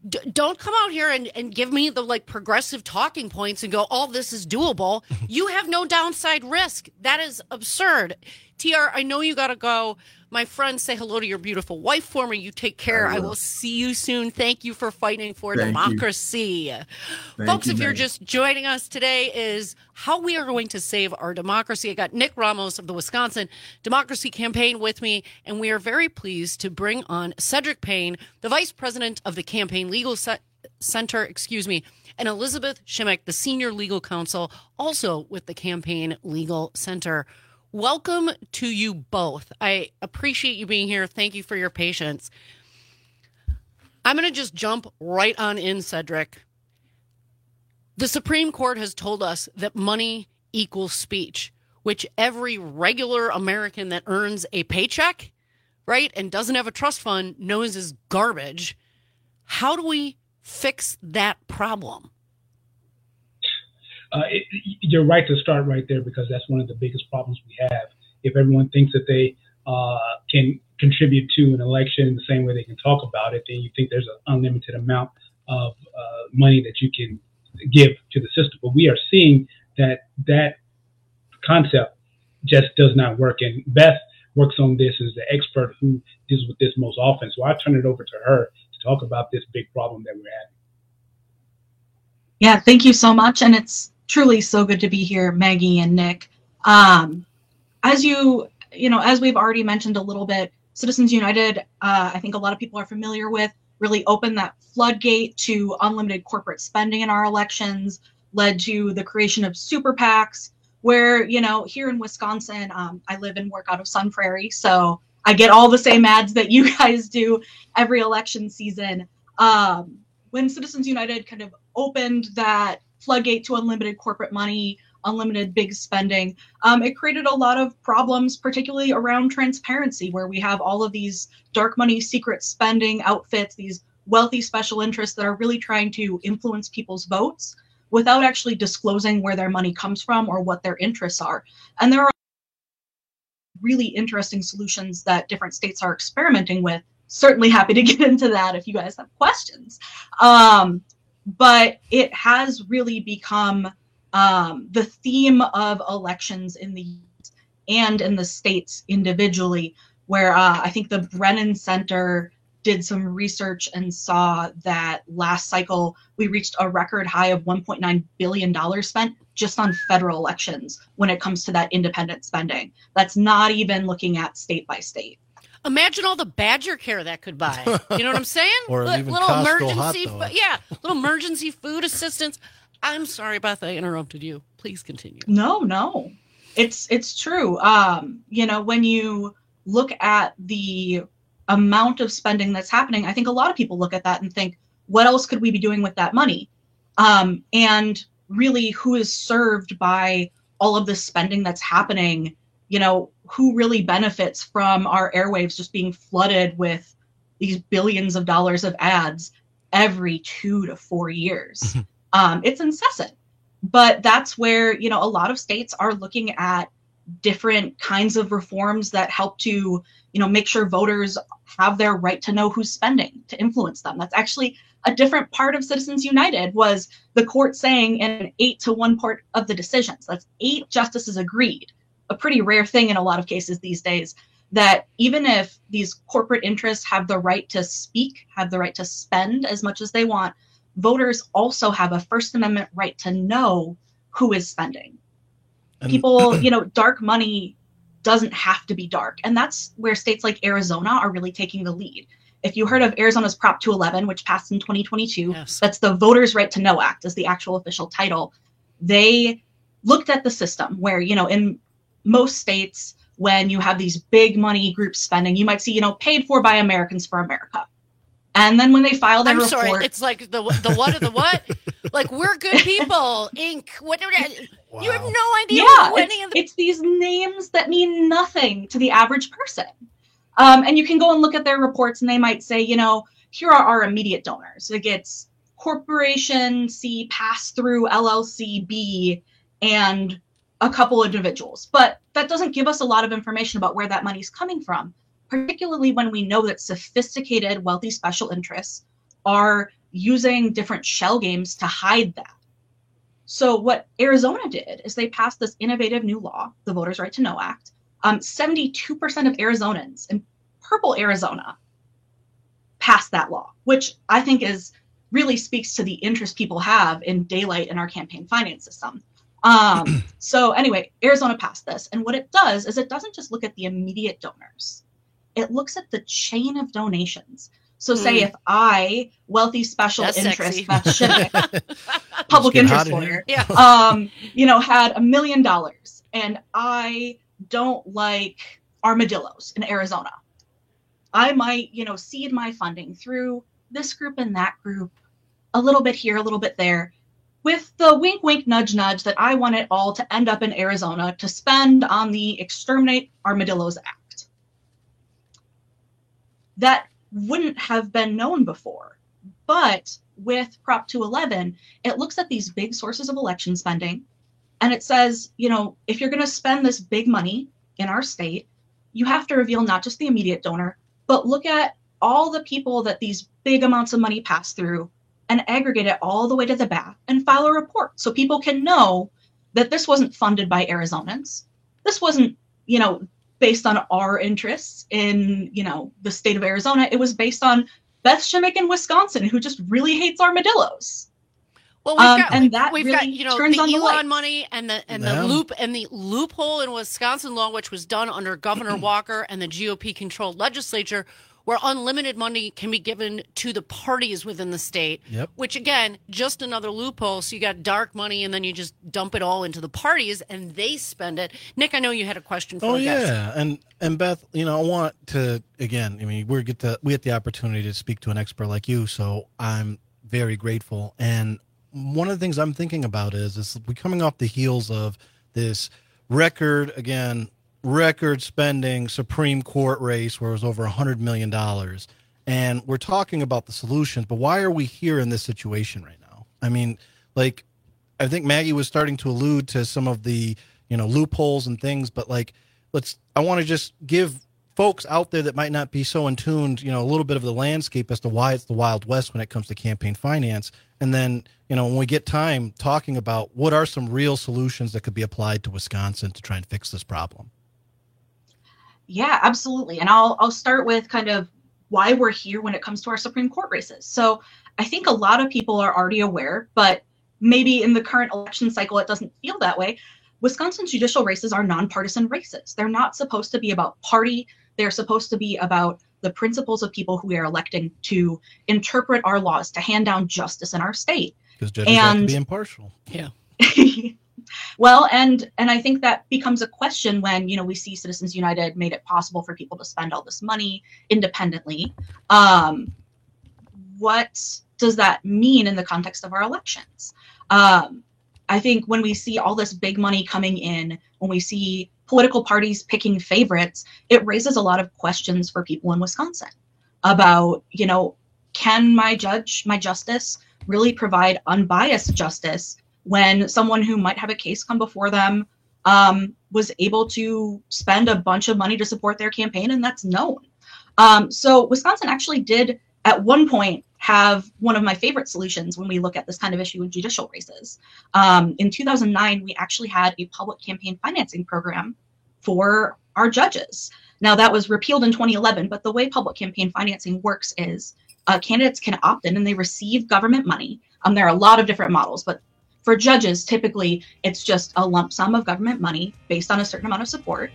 D- don't come out here and, and give me the like progressive talking points and go, all oh, this is doable. You have no downside risk. That is absurd. T R, I know you got to go. My friends, say hello to your beautiful wife for me. You take care. I will, I will see you soon. Thank you for fighting for Thank democracy. Folks, you, if man. You're just joining us today, is how we are going to save our democracy. I got Nick Ramos of the Wisconsin Democracy Campaign with me, and we are very pleased to bring on Cedric Payne, the vice president of the Campaign Legal Se- Center, excuse me, and Elizabeth Shimmick, the senior legal counsel, also with the Campaign Legal Center. Welcome to you both. I appreciate you being here. Thank you for your patience. I'm going to just jump right on in, Cedric. The Supreme Court has told us that money equals speech, which every regular American that earns a paycheck, right, and doesn't have a trust fund knows is garbage. How do we fix that problem? Uh, it, you're right to start right there, because that's one of the biggest problems we have. If everyone thinks that they uh, can contribute to an election the same way they can talk about it, then you think there's an unlimited amount of uh, money that you can give to the system. But we are seeing that that concept just does not work. And Beth works on this as the expert who deals with this most often. So I turn it over to her to talk about this big problem that we're having. Yeah, thank you so much. And it's truly so good to be here, Maggie and Nick. Um, as you, you know, as we've already mentioned a little bit, Citizens United, uh, I think a lot of people are familiar with, really opened that floodgate to unlimited corporate spending in our elections, led to the creation of super PACs, where, you know, here in Wisconsin, um, I live and work out of Sun Prairie, so I get all the same ads that you guys do every election season. Um, when Citizens United kind of opened that floodgate to unlimited corporate money, unlimited big spending, um, it created a lot of problems, particularly around transparency, where we have all of these dark money, secret spending outfits, these wealthy special interests that are really trying to influence people's votes without actually disclosing where their money comes from or what their interests are. And there are really interesting solutions that different states are experimenting with. Certainly happy to get into that if you guys have questions. Um, but it has really become um, the theme of elections in the and in the states individually, where uh, I think the Brennan Center did some research and saw that last cycle we reached a record high of one point nine billion dollars spent just on federal elections when it comes to that independent spending. That's not even looking at state by state. Imagine all the Badger care that could buy. You know what I'm saying? Or L- even little Costco emergency, hot dog. yeah, little emergency food assistance. I'm sorry, Beth, I interrupted you. Please continue. No, no, it's it's true. Um, you know, when you look at the amount of spending that's happening, I think a lot of people look at that and think, what else could we be doing with that money? Um, and really, who is served by all of this spending that's happening? You know, who really benefits from our airwaves just being flooded with these billions of dollars of ads every two to four years? um, it's incessant. But that's where, you know, a lot of states are looking at different kinds of reforms that help to, you know, make sure voters have their right to know who's spending, to influence them. That's actually a different part of Citizens United, was the court saying in eight to one part of the decisions, that's eight justices agreed, a pretty rare thing in a lot of cases these days, that even if these corporate interests have the right to speak, have the right to spend as much as they want, voters also have a First Amendment right to know who is spending. And people, you know, dark money doesn't have to be dark. And that's where states like Arizona are really taking the lead. If you heard of Arizona's Prop two eleven, which passed in twenty twenty-two, yes. That's the Voters' Right to Know Act is the actual official title. They looked at the system where, you know, in most states, when you have these big money groups spending, you might see, you know, paid for by Americans for America. And then when they file their I'm report, sorry, it's like the the what of the what? Like, we're good people, Incorporated. What? Wow. You have no idea. Yeah, what it's, any of the- it's these names that mean nothing to the average person. Um, and you can go and look at their reports, and they might say, you know, here are our immediate donors. It gets Corporation C, Pass Through, L L C B, and a couple individuals. But that doesn't give us a lot of information about where that money's coming from, particularly when we know that sophisticated, wealthy special interests are using different shell games to hide that. So what Arizona did is they passed this innovative new law, the Voters' Right to Know Act. Um, seventy-two percent of Arizonans in purple Arizona passed that law, which I think is really speaks to the interest people have in daylight in our campaign finance system. Um, so anyway, Arizona passed this. And what it does is it doesn't just look at the immediate donors. It looks at the chain of donations. So say mm. if I, wealthy special That's interest, sexy. public interest in lawyer, Yeah. um, you know, had a million dollars and I don't like armadillos in Arizona. I might, you know, seed my funding through this group and that group, a little bit here, a little bit there, with the wink, wink, nudge, nudge that I want it all to end up in Arizona to spend on the Exterminate Armadillos Act. That wouldn't have been known before. But with Prop two eleven, it looks at these big sources of election spending, and it says, you know, if you're going to spend this big money in our state, you have to reveal not just the immediate donor, but look at all the people that these big amounts of money pass through and aggregate it all the way to the back and file a report so people can know that this wasn't funded by Arizonans. This wasn't, you know, based on our interests in, you know, the state of Arizona. It was based on Beth Shimmick in Wisconsin, who just really hates armadillos. Well, we've Um, got, and that we've really got, you know, turns the on the Elon lights. money and the and Yeah. the loop and the loophole in Wisconsin law, which was done under Governor Walker and the G O P-controlled legislature, where unlimited money can be given to the parties within the state. Yep. Which again, just another loophole. So you got dark money, and then you just dump it all into the parties, and they spend it. Nick, I know you had a question for Oh us. yeah, and and Beth, you know, I want to again. I mean, we get the we get the opportunity to speak to an expert like you, so I'm very grateful. And one of the things I'm thinking about is is we're coming off the heels of this record again, record spending Supreme Court race where it was over a hundred million dollars, and we're talking about the solutions. But why are we here in this situation right now? I mean, like, I think Maggie was starting to allude to some of the, you know, loopholes and things, but like, let's, I want to just give folks out there that might not be so in tuned, you know, a little bit of the landscape as to why it's the Wild West when it comes to campaign finance. And then, you know, when we get time talking about what are some real solutions that could be applied to Wisconsin to try and fix this problem. Yeah, absolutely. And I'll I'll start with kind of why we're here when it comes to our Supreme Court races. So I think a lot of people are already aware, but maybe in the current election cycle, it doesn't feel that way. Wisconsin's judicial races are nonpartisan races. They're not supposed to be about party. They're supposed to be about the principles of people who we are electing to interpret our laws, to hand down justice in our state. Because judges have to be impartial. Yeah. Well, and and I think that becomes a question when, you know, we see Citizens United made it possible for people to spend all this money independently. Um, what does that mean in the context of our elections? Um, I think when we see all this big money coming in, when we see political parties picking favorites, it raises a lot of questions for people in Wisconsin about, you know, can my judge, my justice really provide unbiased justice when someone who might have a case come before them um, was able to spend a bunch of money to support their campaign, and that's known. Um, so Wisconsin actually did at one point have one of my favorite solutions when we look at this kind of issue in judicial races. Um, in two thousand nine, we actually had a public campaign financing program for our judges. Now that was repealed in twenty eleven, but the way public campaign financing works is uh, candidates can opt in and they receive government money. Um, there are a lot of different models, but for judges, typically it's just a lump sum of government money based on a certain amount of support.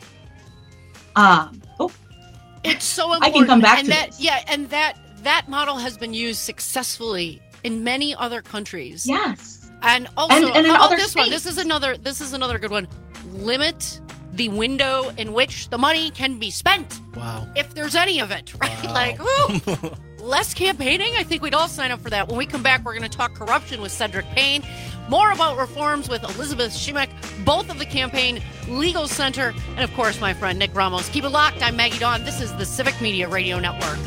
Um, oh, It's so important. I can come back and to that, this. Yeah, and that that model has been used successfully in many other countries. Yes. And also, And- and in how about other this one? states. This is another. This is another good one. Limit the window in which the money can be spent. Wow. If there's any of it, right? Wow. Like, whew, less campaigning. I think we'd all sign up for that. When we come back, we're going to talk corruption with Cedric Payne. More about reforms with Elizabeth Shimmick, both of the Campaign Legal Center, and of course, my friend Nick Ramos. Keep it locked. I'm Maggie Dawn. This is the Civic Media Radio Network.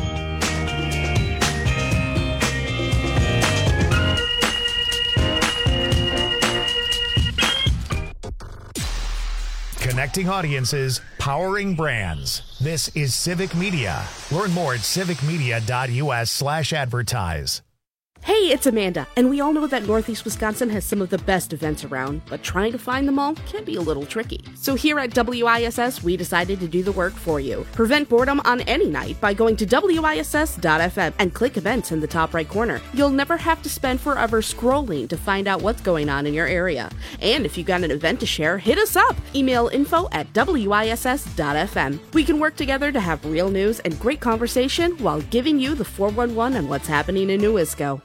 Connecting audiences, powering brands. This is Civic Media. Learn more at civicmedia.us slash advertise. Hey, it's Amanda, and we all know that Northeast Wisconsin has some of the best events around, but trying to find them all can be a little tricky. So here at W I S S, we decided to do the work for you. Prevent boredom on any night by going to W I S S dot F M and click events in the top right corner. You'll never have to spend forever scrolling to find out what's going on in your area. And if you got an event to share, hit us up. Email info at W I S S dot F M. We can work together to have real news and great conversation while giving you the four one one on what's happening in Newisco.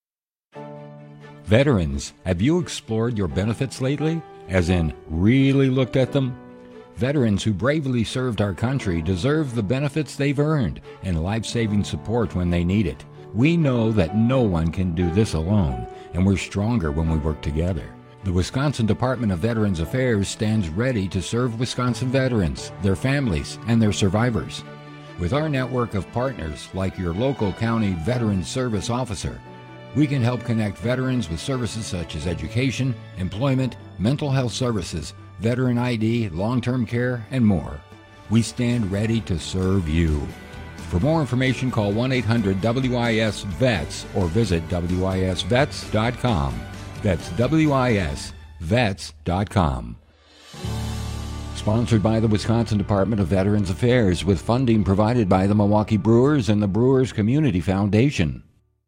Veterans, have you explored your benefits lately? As in, really looked at them? Veterans who bravely served our country deserve the benefits they've earned and life-saving support when they need it. We know that no one can do this alone, and we're stronger when we work together. The Wisconsin Department of Veterans Affairs stands ready to serve Wisconsin veterans, their families, and their survivors. With our network of partners like your local county Veterans Service Officer, we can help connect veterans with services such as education, employment, mental health services, veteran I D, long-term care, and more. We stand ready to serve you. For more information, call one eight hundred W I S vets or visit W I S vets dot com. That's W I S vets dot com. Sponsored by the Wisconsin Department of Veterans Affairs with funding provided by the Milwaukee Brewers and the Brewers Community Foundation.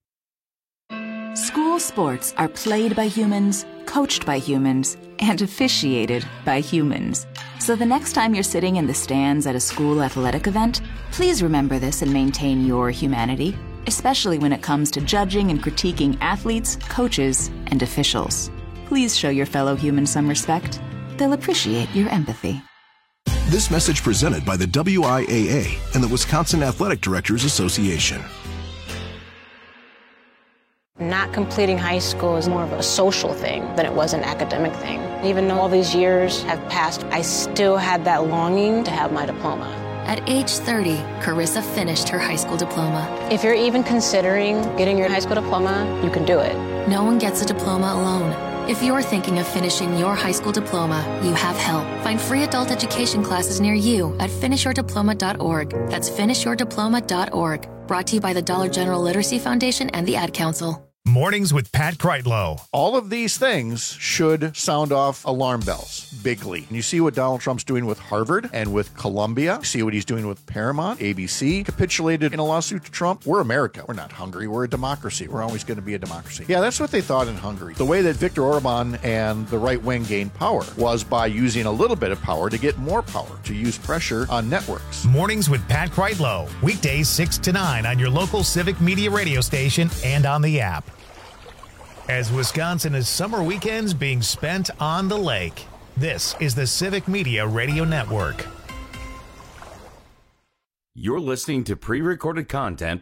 School sports are played by humans, coached by humans, and officiated by humans. So the next time you're sitting in the stands at a school athletic event, please remember this and maintain your humanity, especially when it comes to judging and critiquing athletes, coaches, and officials. Please show your fellow humans some respect. They'll appreciate your empathy. This message presented by the W I A A and the Wisconsin Athletic Directors Association. Not completing high school is more of a social thing than it was an academic thing. Even though all these years have passed, I still had that longing to have my diploma. At age thirty, Carissa finished her high school diploma. If you're even considering getting your high school diploma, you can do it. No one gets a diploma alone. If you're thinking of finishing your high school diploma, you have help. Find free adult education classes near you at finish your diploma dot org. That's finish your diploma dot org. Brought to you by the Dollar General Literacy Foundation and the Ad Council. Mornings with Pat Kreitlow. All of these things should sound off alarm bells bigly. And you see what Donald Trump's doing with Harvard and with Columbia. You see what he's doing with Paramount. A B C capitulated in a lawsuit to Trump. We're America. We're not Hungary. We're a democracy. We're always going to be a democracy. Yeah, that's what they thought in Hungary. The way that Viktor Orban and the right wing gained power was by using a little bit of power to get more power, to use pressure on networks. Mornings with Pat Kreitlow. Weekdays six to nine on your local Civic Media radio station and on the app. As Wisconsin has summer weekends being spent on the lake, this is the Civic Media Radio Network. You're listening to pre-recorded content.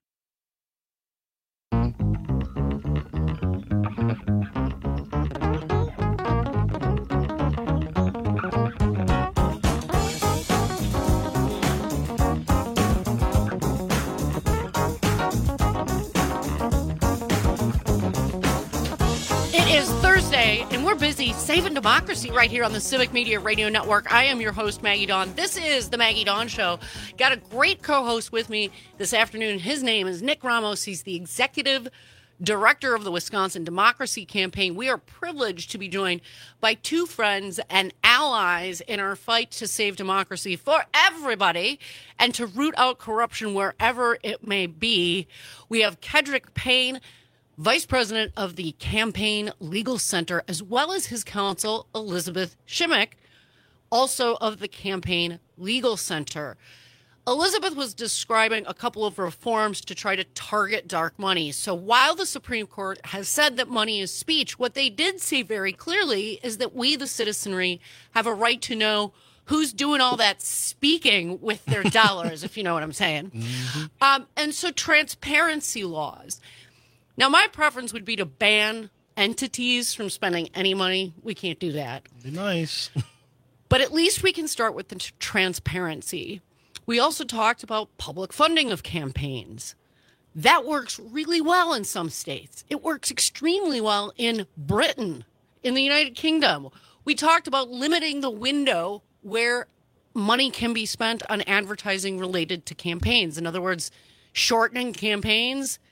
And we're busy saving democracy right here on the Civic Media Radio Network. I am your host, Maggie Dawn. This is the Maggie Dawn Show. Got a great co-host with me this afternoon. His name is Nick Ramos. He's the executive director of the Wisconsin Democracy Campaign. We are privileged to be joined by two friends and allies in our fight to save democracy for everybody and to root out corruption wherever it may be. We have Kedrick Payne, Vice President of the Campaign Legal Center, as well as his counsel, Elizabeth Shimmick, also of the Campaign Legal Center. Elizabeth was describing a couple of reforms to try to target dark money. So while the Supreme Court has said that money is speech, what they did say very clearly is that we, the citizenry, have a right to know who's doing all that speaking with their dollars, if you know what I'm saying. Mm-hmm. Um, and so transparency laws. Now, my preference would be to ban entities from spending any money. We can't do that. Be nice. But at least we can start with the t- transparency. We also talked about public funding of campaigns. That works really well in some states. It works extremely well in Britain, in the United Kingdom. We talked about limiting the window where money can be spent on advertising related to campaigns. In other words, shortening campaigns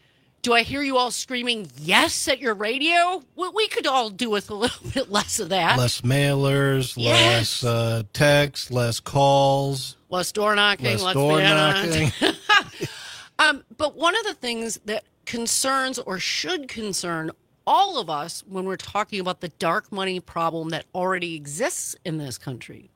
Do I hear you all screaming yes at your radio? Well, we could all do with a little bit less of that. Less mailers, Yes. less uh, texts, less calls. Less door knocking. Less let's door be honest. knocking. um, but one of the things that concerns or should concern all of us when we're talking about the dark money problem that already exists in this country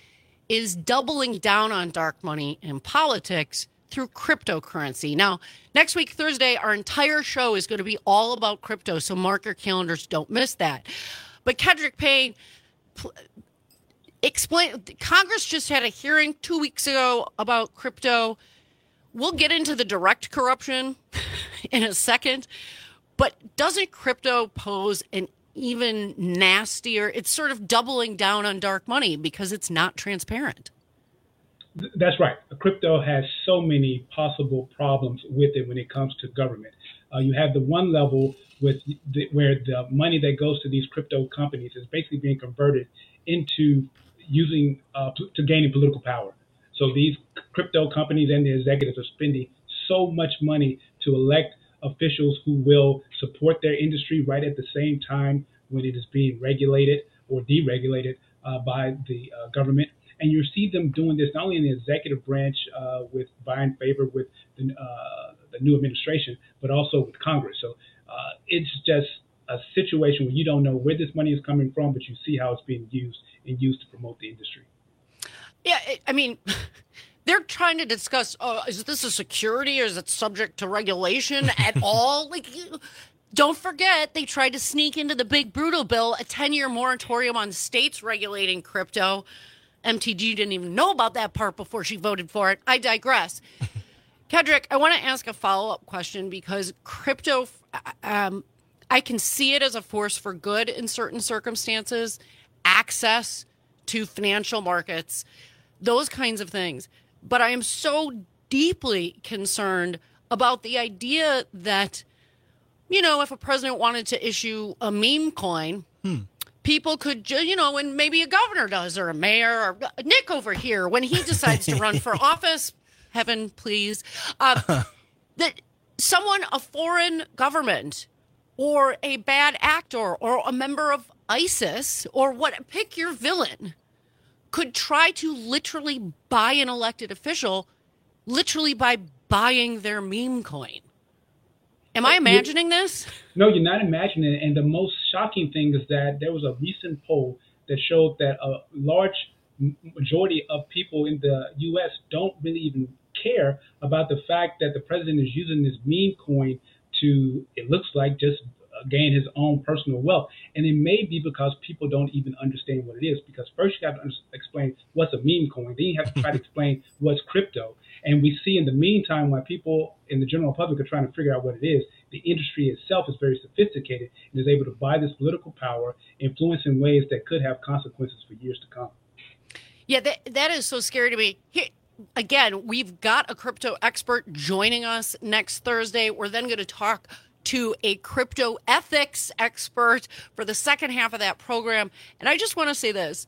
is doubling down on dark money in politics through cryptocurrency. Now, next week, Thursday, our entire show is going to be all about crypto, so mark your calendars. Don't miss that. But Kedrick Payne, pl- explain. Congress just had a hearing two weeks ago about crypto. We'll get into the direct corruption in a second, but doesn't crypto pose an even nastier? It's sort of doubling down on dark money because it's not transparent. That's right. Crypto has so many possible problems with it when it comes to government. Uh, you have the one level with the, where the money that goes to these crypto companies is basically being converted into using uh, to, to gaining political power. So these crypto companies and the executives are spending so much money to elect officials who will support their industry right at the same time when it is being regulated or deregulated uh, by the uh, government. And you see them doing this not only in the executive branch uh, with buying favor with the, uh, the new administration, but also with Congress. So uh, it's just a situation where you don't know where this money is coming from, but you see how it's being used and used to promote the industry. Yeah, I mean, they're trying to discuss, oh, is this a security or is it subject to regulation at all? Like, don't forget, they tried to sneak into the big brutal bill a ten-year moratorium on states regulating crypto. M T G didn't even know about that part before she voted for it. I digress. Kedrick, I want to ask a follow-up question because crypto, um, I can see it as a force for good in certain circumstances, access to financial markets, those kinds of things. But I am so deeply concerned about the idea that, you know, if a president wanted to issue a meme coin, hmm. people could, you know, and maybe a governor does or a mayor or Nick over here when he decides to run for office, heaven, please, uh, that someone, a foreign government or a bad actor or a member of ISIS or what, pick your villain, could try to literally buy an elected official literally by buying their meme coin. Am I imagining this? No, you're not imagining it. And the most shocking thing is that there was a recent poll that showed that a large majority of people in the U S don't really even care about the fact that the president is using this meme coin to, it looks like, just gain his own personal wealth. And it may be because people don't even understand what it is. Because first you have to explain what's a meme coin. Then you have to try to explain what's crypto. And we see in the meantime, while people in the general public are trying to figure out what it is, the industry itself is very sophisticated and is able to buy this political power, influence in ways that could have consequences for years to come. Yeah, that, that is so scary to me. Here, again, we've got a crypto expert joining us next Thursday. We're then going to talk to a crypto ethics expert for the second half of that program. And I just want to say this.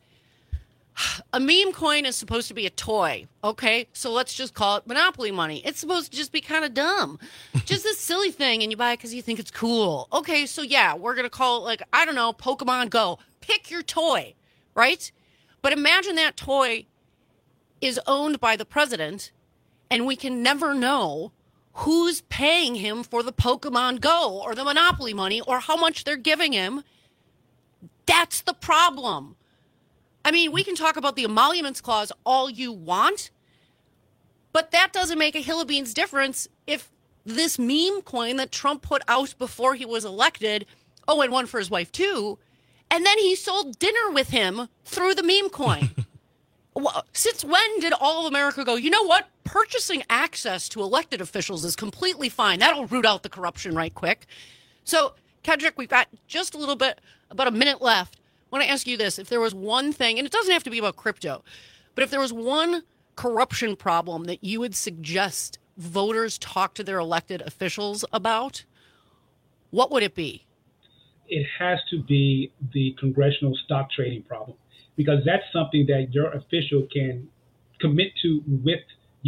A meme coin is supposed to be a toy, okay? So let's just call it Monopoly money. It's supposed to just be kind of dumb. Just this silly thing, and you buy it because you think it's cool. Okay, so yeah, we're going to call it, like, I don't know, Pokemon Go. Pick your toy, right? But imagine that toy is owned by the president, and we can never know who's paying him for the Pokemon Go or the Monopoly money or how much they're giving him. That's the problem. I mean, we can talk about the emoluments clause all you want, but that doesn't make a hill of beans difference if this meme coin that Trump put out before he was elected, oh, and one for his wife too, and then he sold dinner with him through the meme coin. Since when did all of America go, you know what? Purchasing access to elected officials is completely fine. That'll root out the corruption right quick. So, Kedrick, we've got just a little bit, about a minute left. I want to ask you this. If there was one thing, and it doesn't have to be about crypto, but if there was one corruption problem that you would suggest voters talk to their elected officials about, what would it be? It has to be the congressional stock trading problem, because that's something that your official can commit to with you.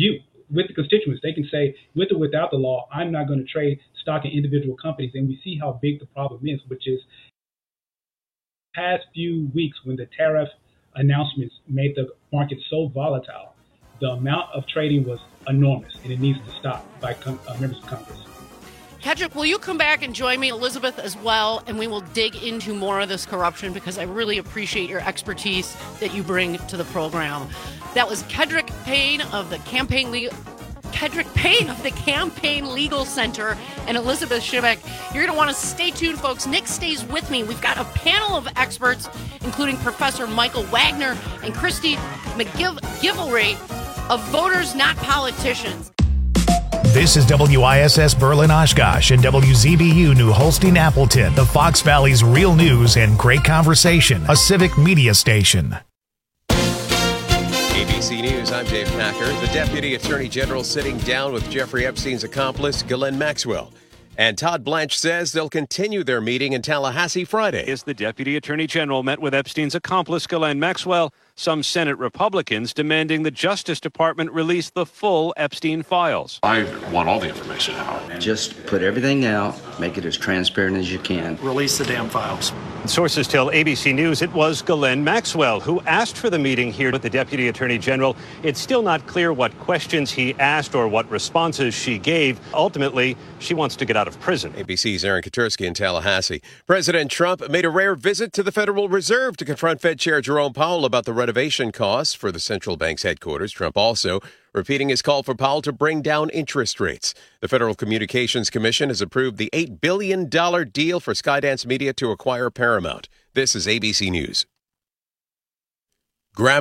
with the constituents. They can say, with or without the law, I'm not going to trade stock in individual companies. And we see how big the problem is, which is past few weeks when the tariff announcements made the market so volatile, the amount of trading was enormous, and it needs to stop by com- uh, members of Congress. Kedrick, will you come back and join me, Elizabeth, as well, and we will dig into more of this corruption because I really appreciate your expertise that you bring to the program. That was Kedrick Payne of the Campaign Legal... Kedrick Payne of the Campaign Legal Center and Elizabeth Shibek. You're going to want to stay tuned, folks. Nick stays with me. We've got a panel of experts, including Professor Michael Wagner and Christy McGivelry of Voters Not Politicians. This is W I S S Berlin Oshkosh and W Z B U New Holstein Appleton, the Fox Valley's real news and great conversation, a civic media station. A B C News, I'm Dave Packer. The Deputy Attorney General sitting down with Jeffrey Epstein's accomplice, Ghislaine Maxwell. And Todd Blanche says they'll continue their meeting in Tallahassee Friday. As the Deputy Attorney General met with Epstein's accomplice, Ghislaine Maxwell, some Senate Republicans demanding the Justice Department release the full Epstein files. I want all the information out. Just put everything out, make it as transparent as you can. Release the damn files. Sources tell A B C News it was Ghislaine Maxwell who asked for the meeting here with the Deputy Attorney General. It's still not clear what questions he asked or what responses she gave. Ultimately, she wants to get out of prison. A B C's Aaron Katursky in Tallahassee. President Trump made a rare visit to the Federal Reserve to confront Fed Chair Jerome Powell about the renovation costs for the central bank's headquarters. Trump also repeating his call for Powell to bring down interest rates. The Federal Communications Commission has approved the eight billion dollars deal for Skydance Media to acquire Paramount. This is A B C News. Graham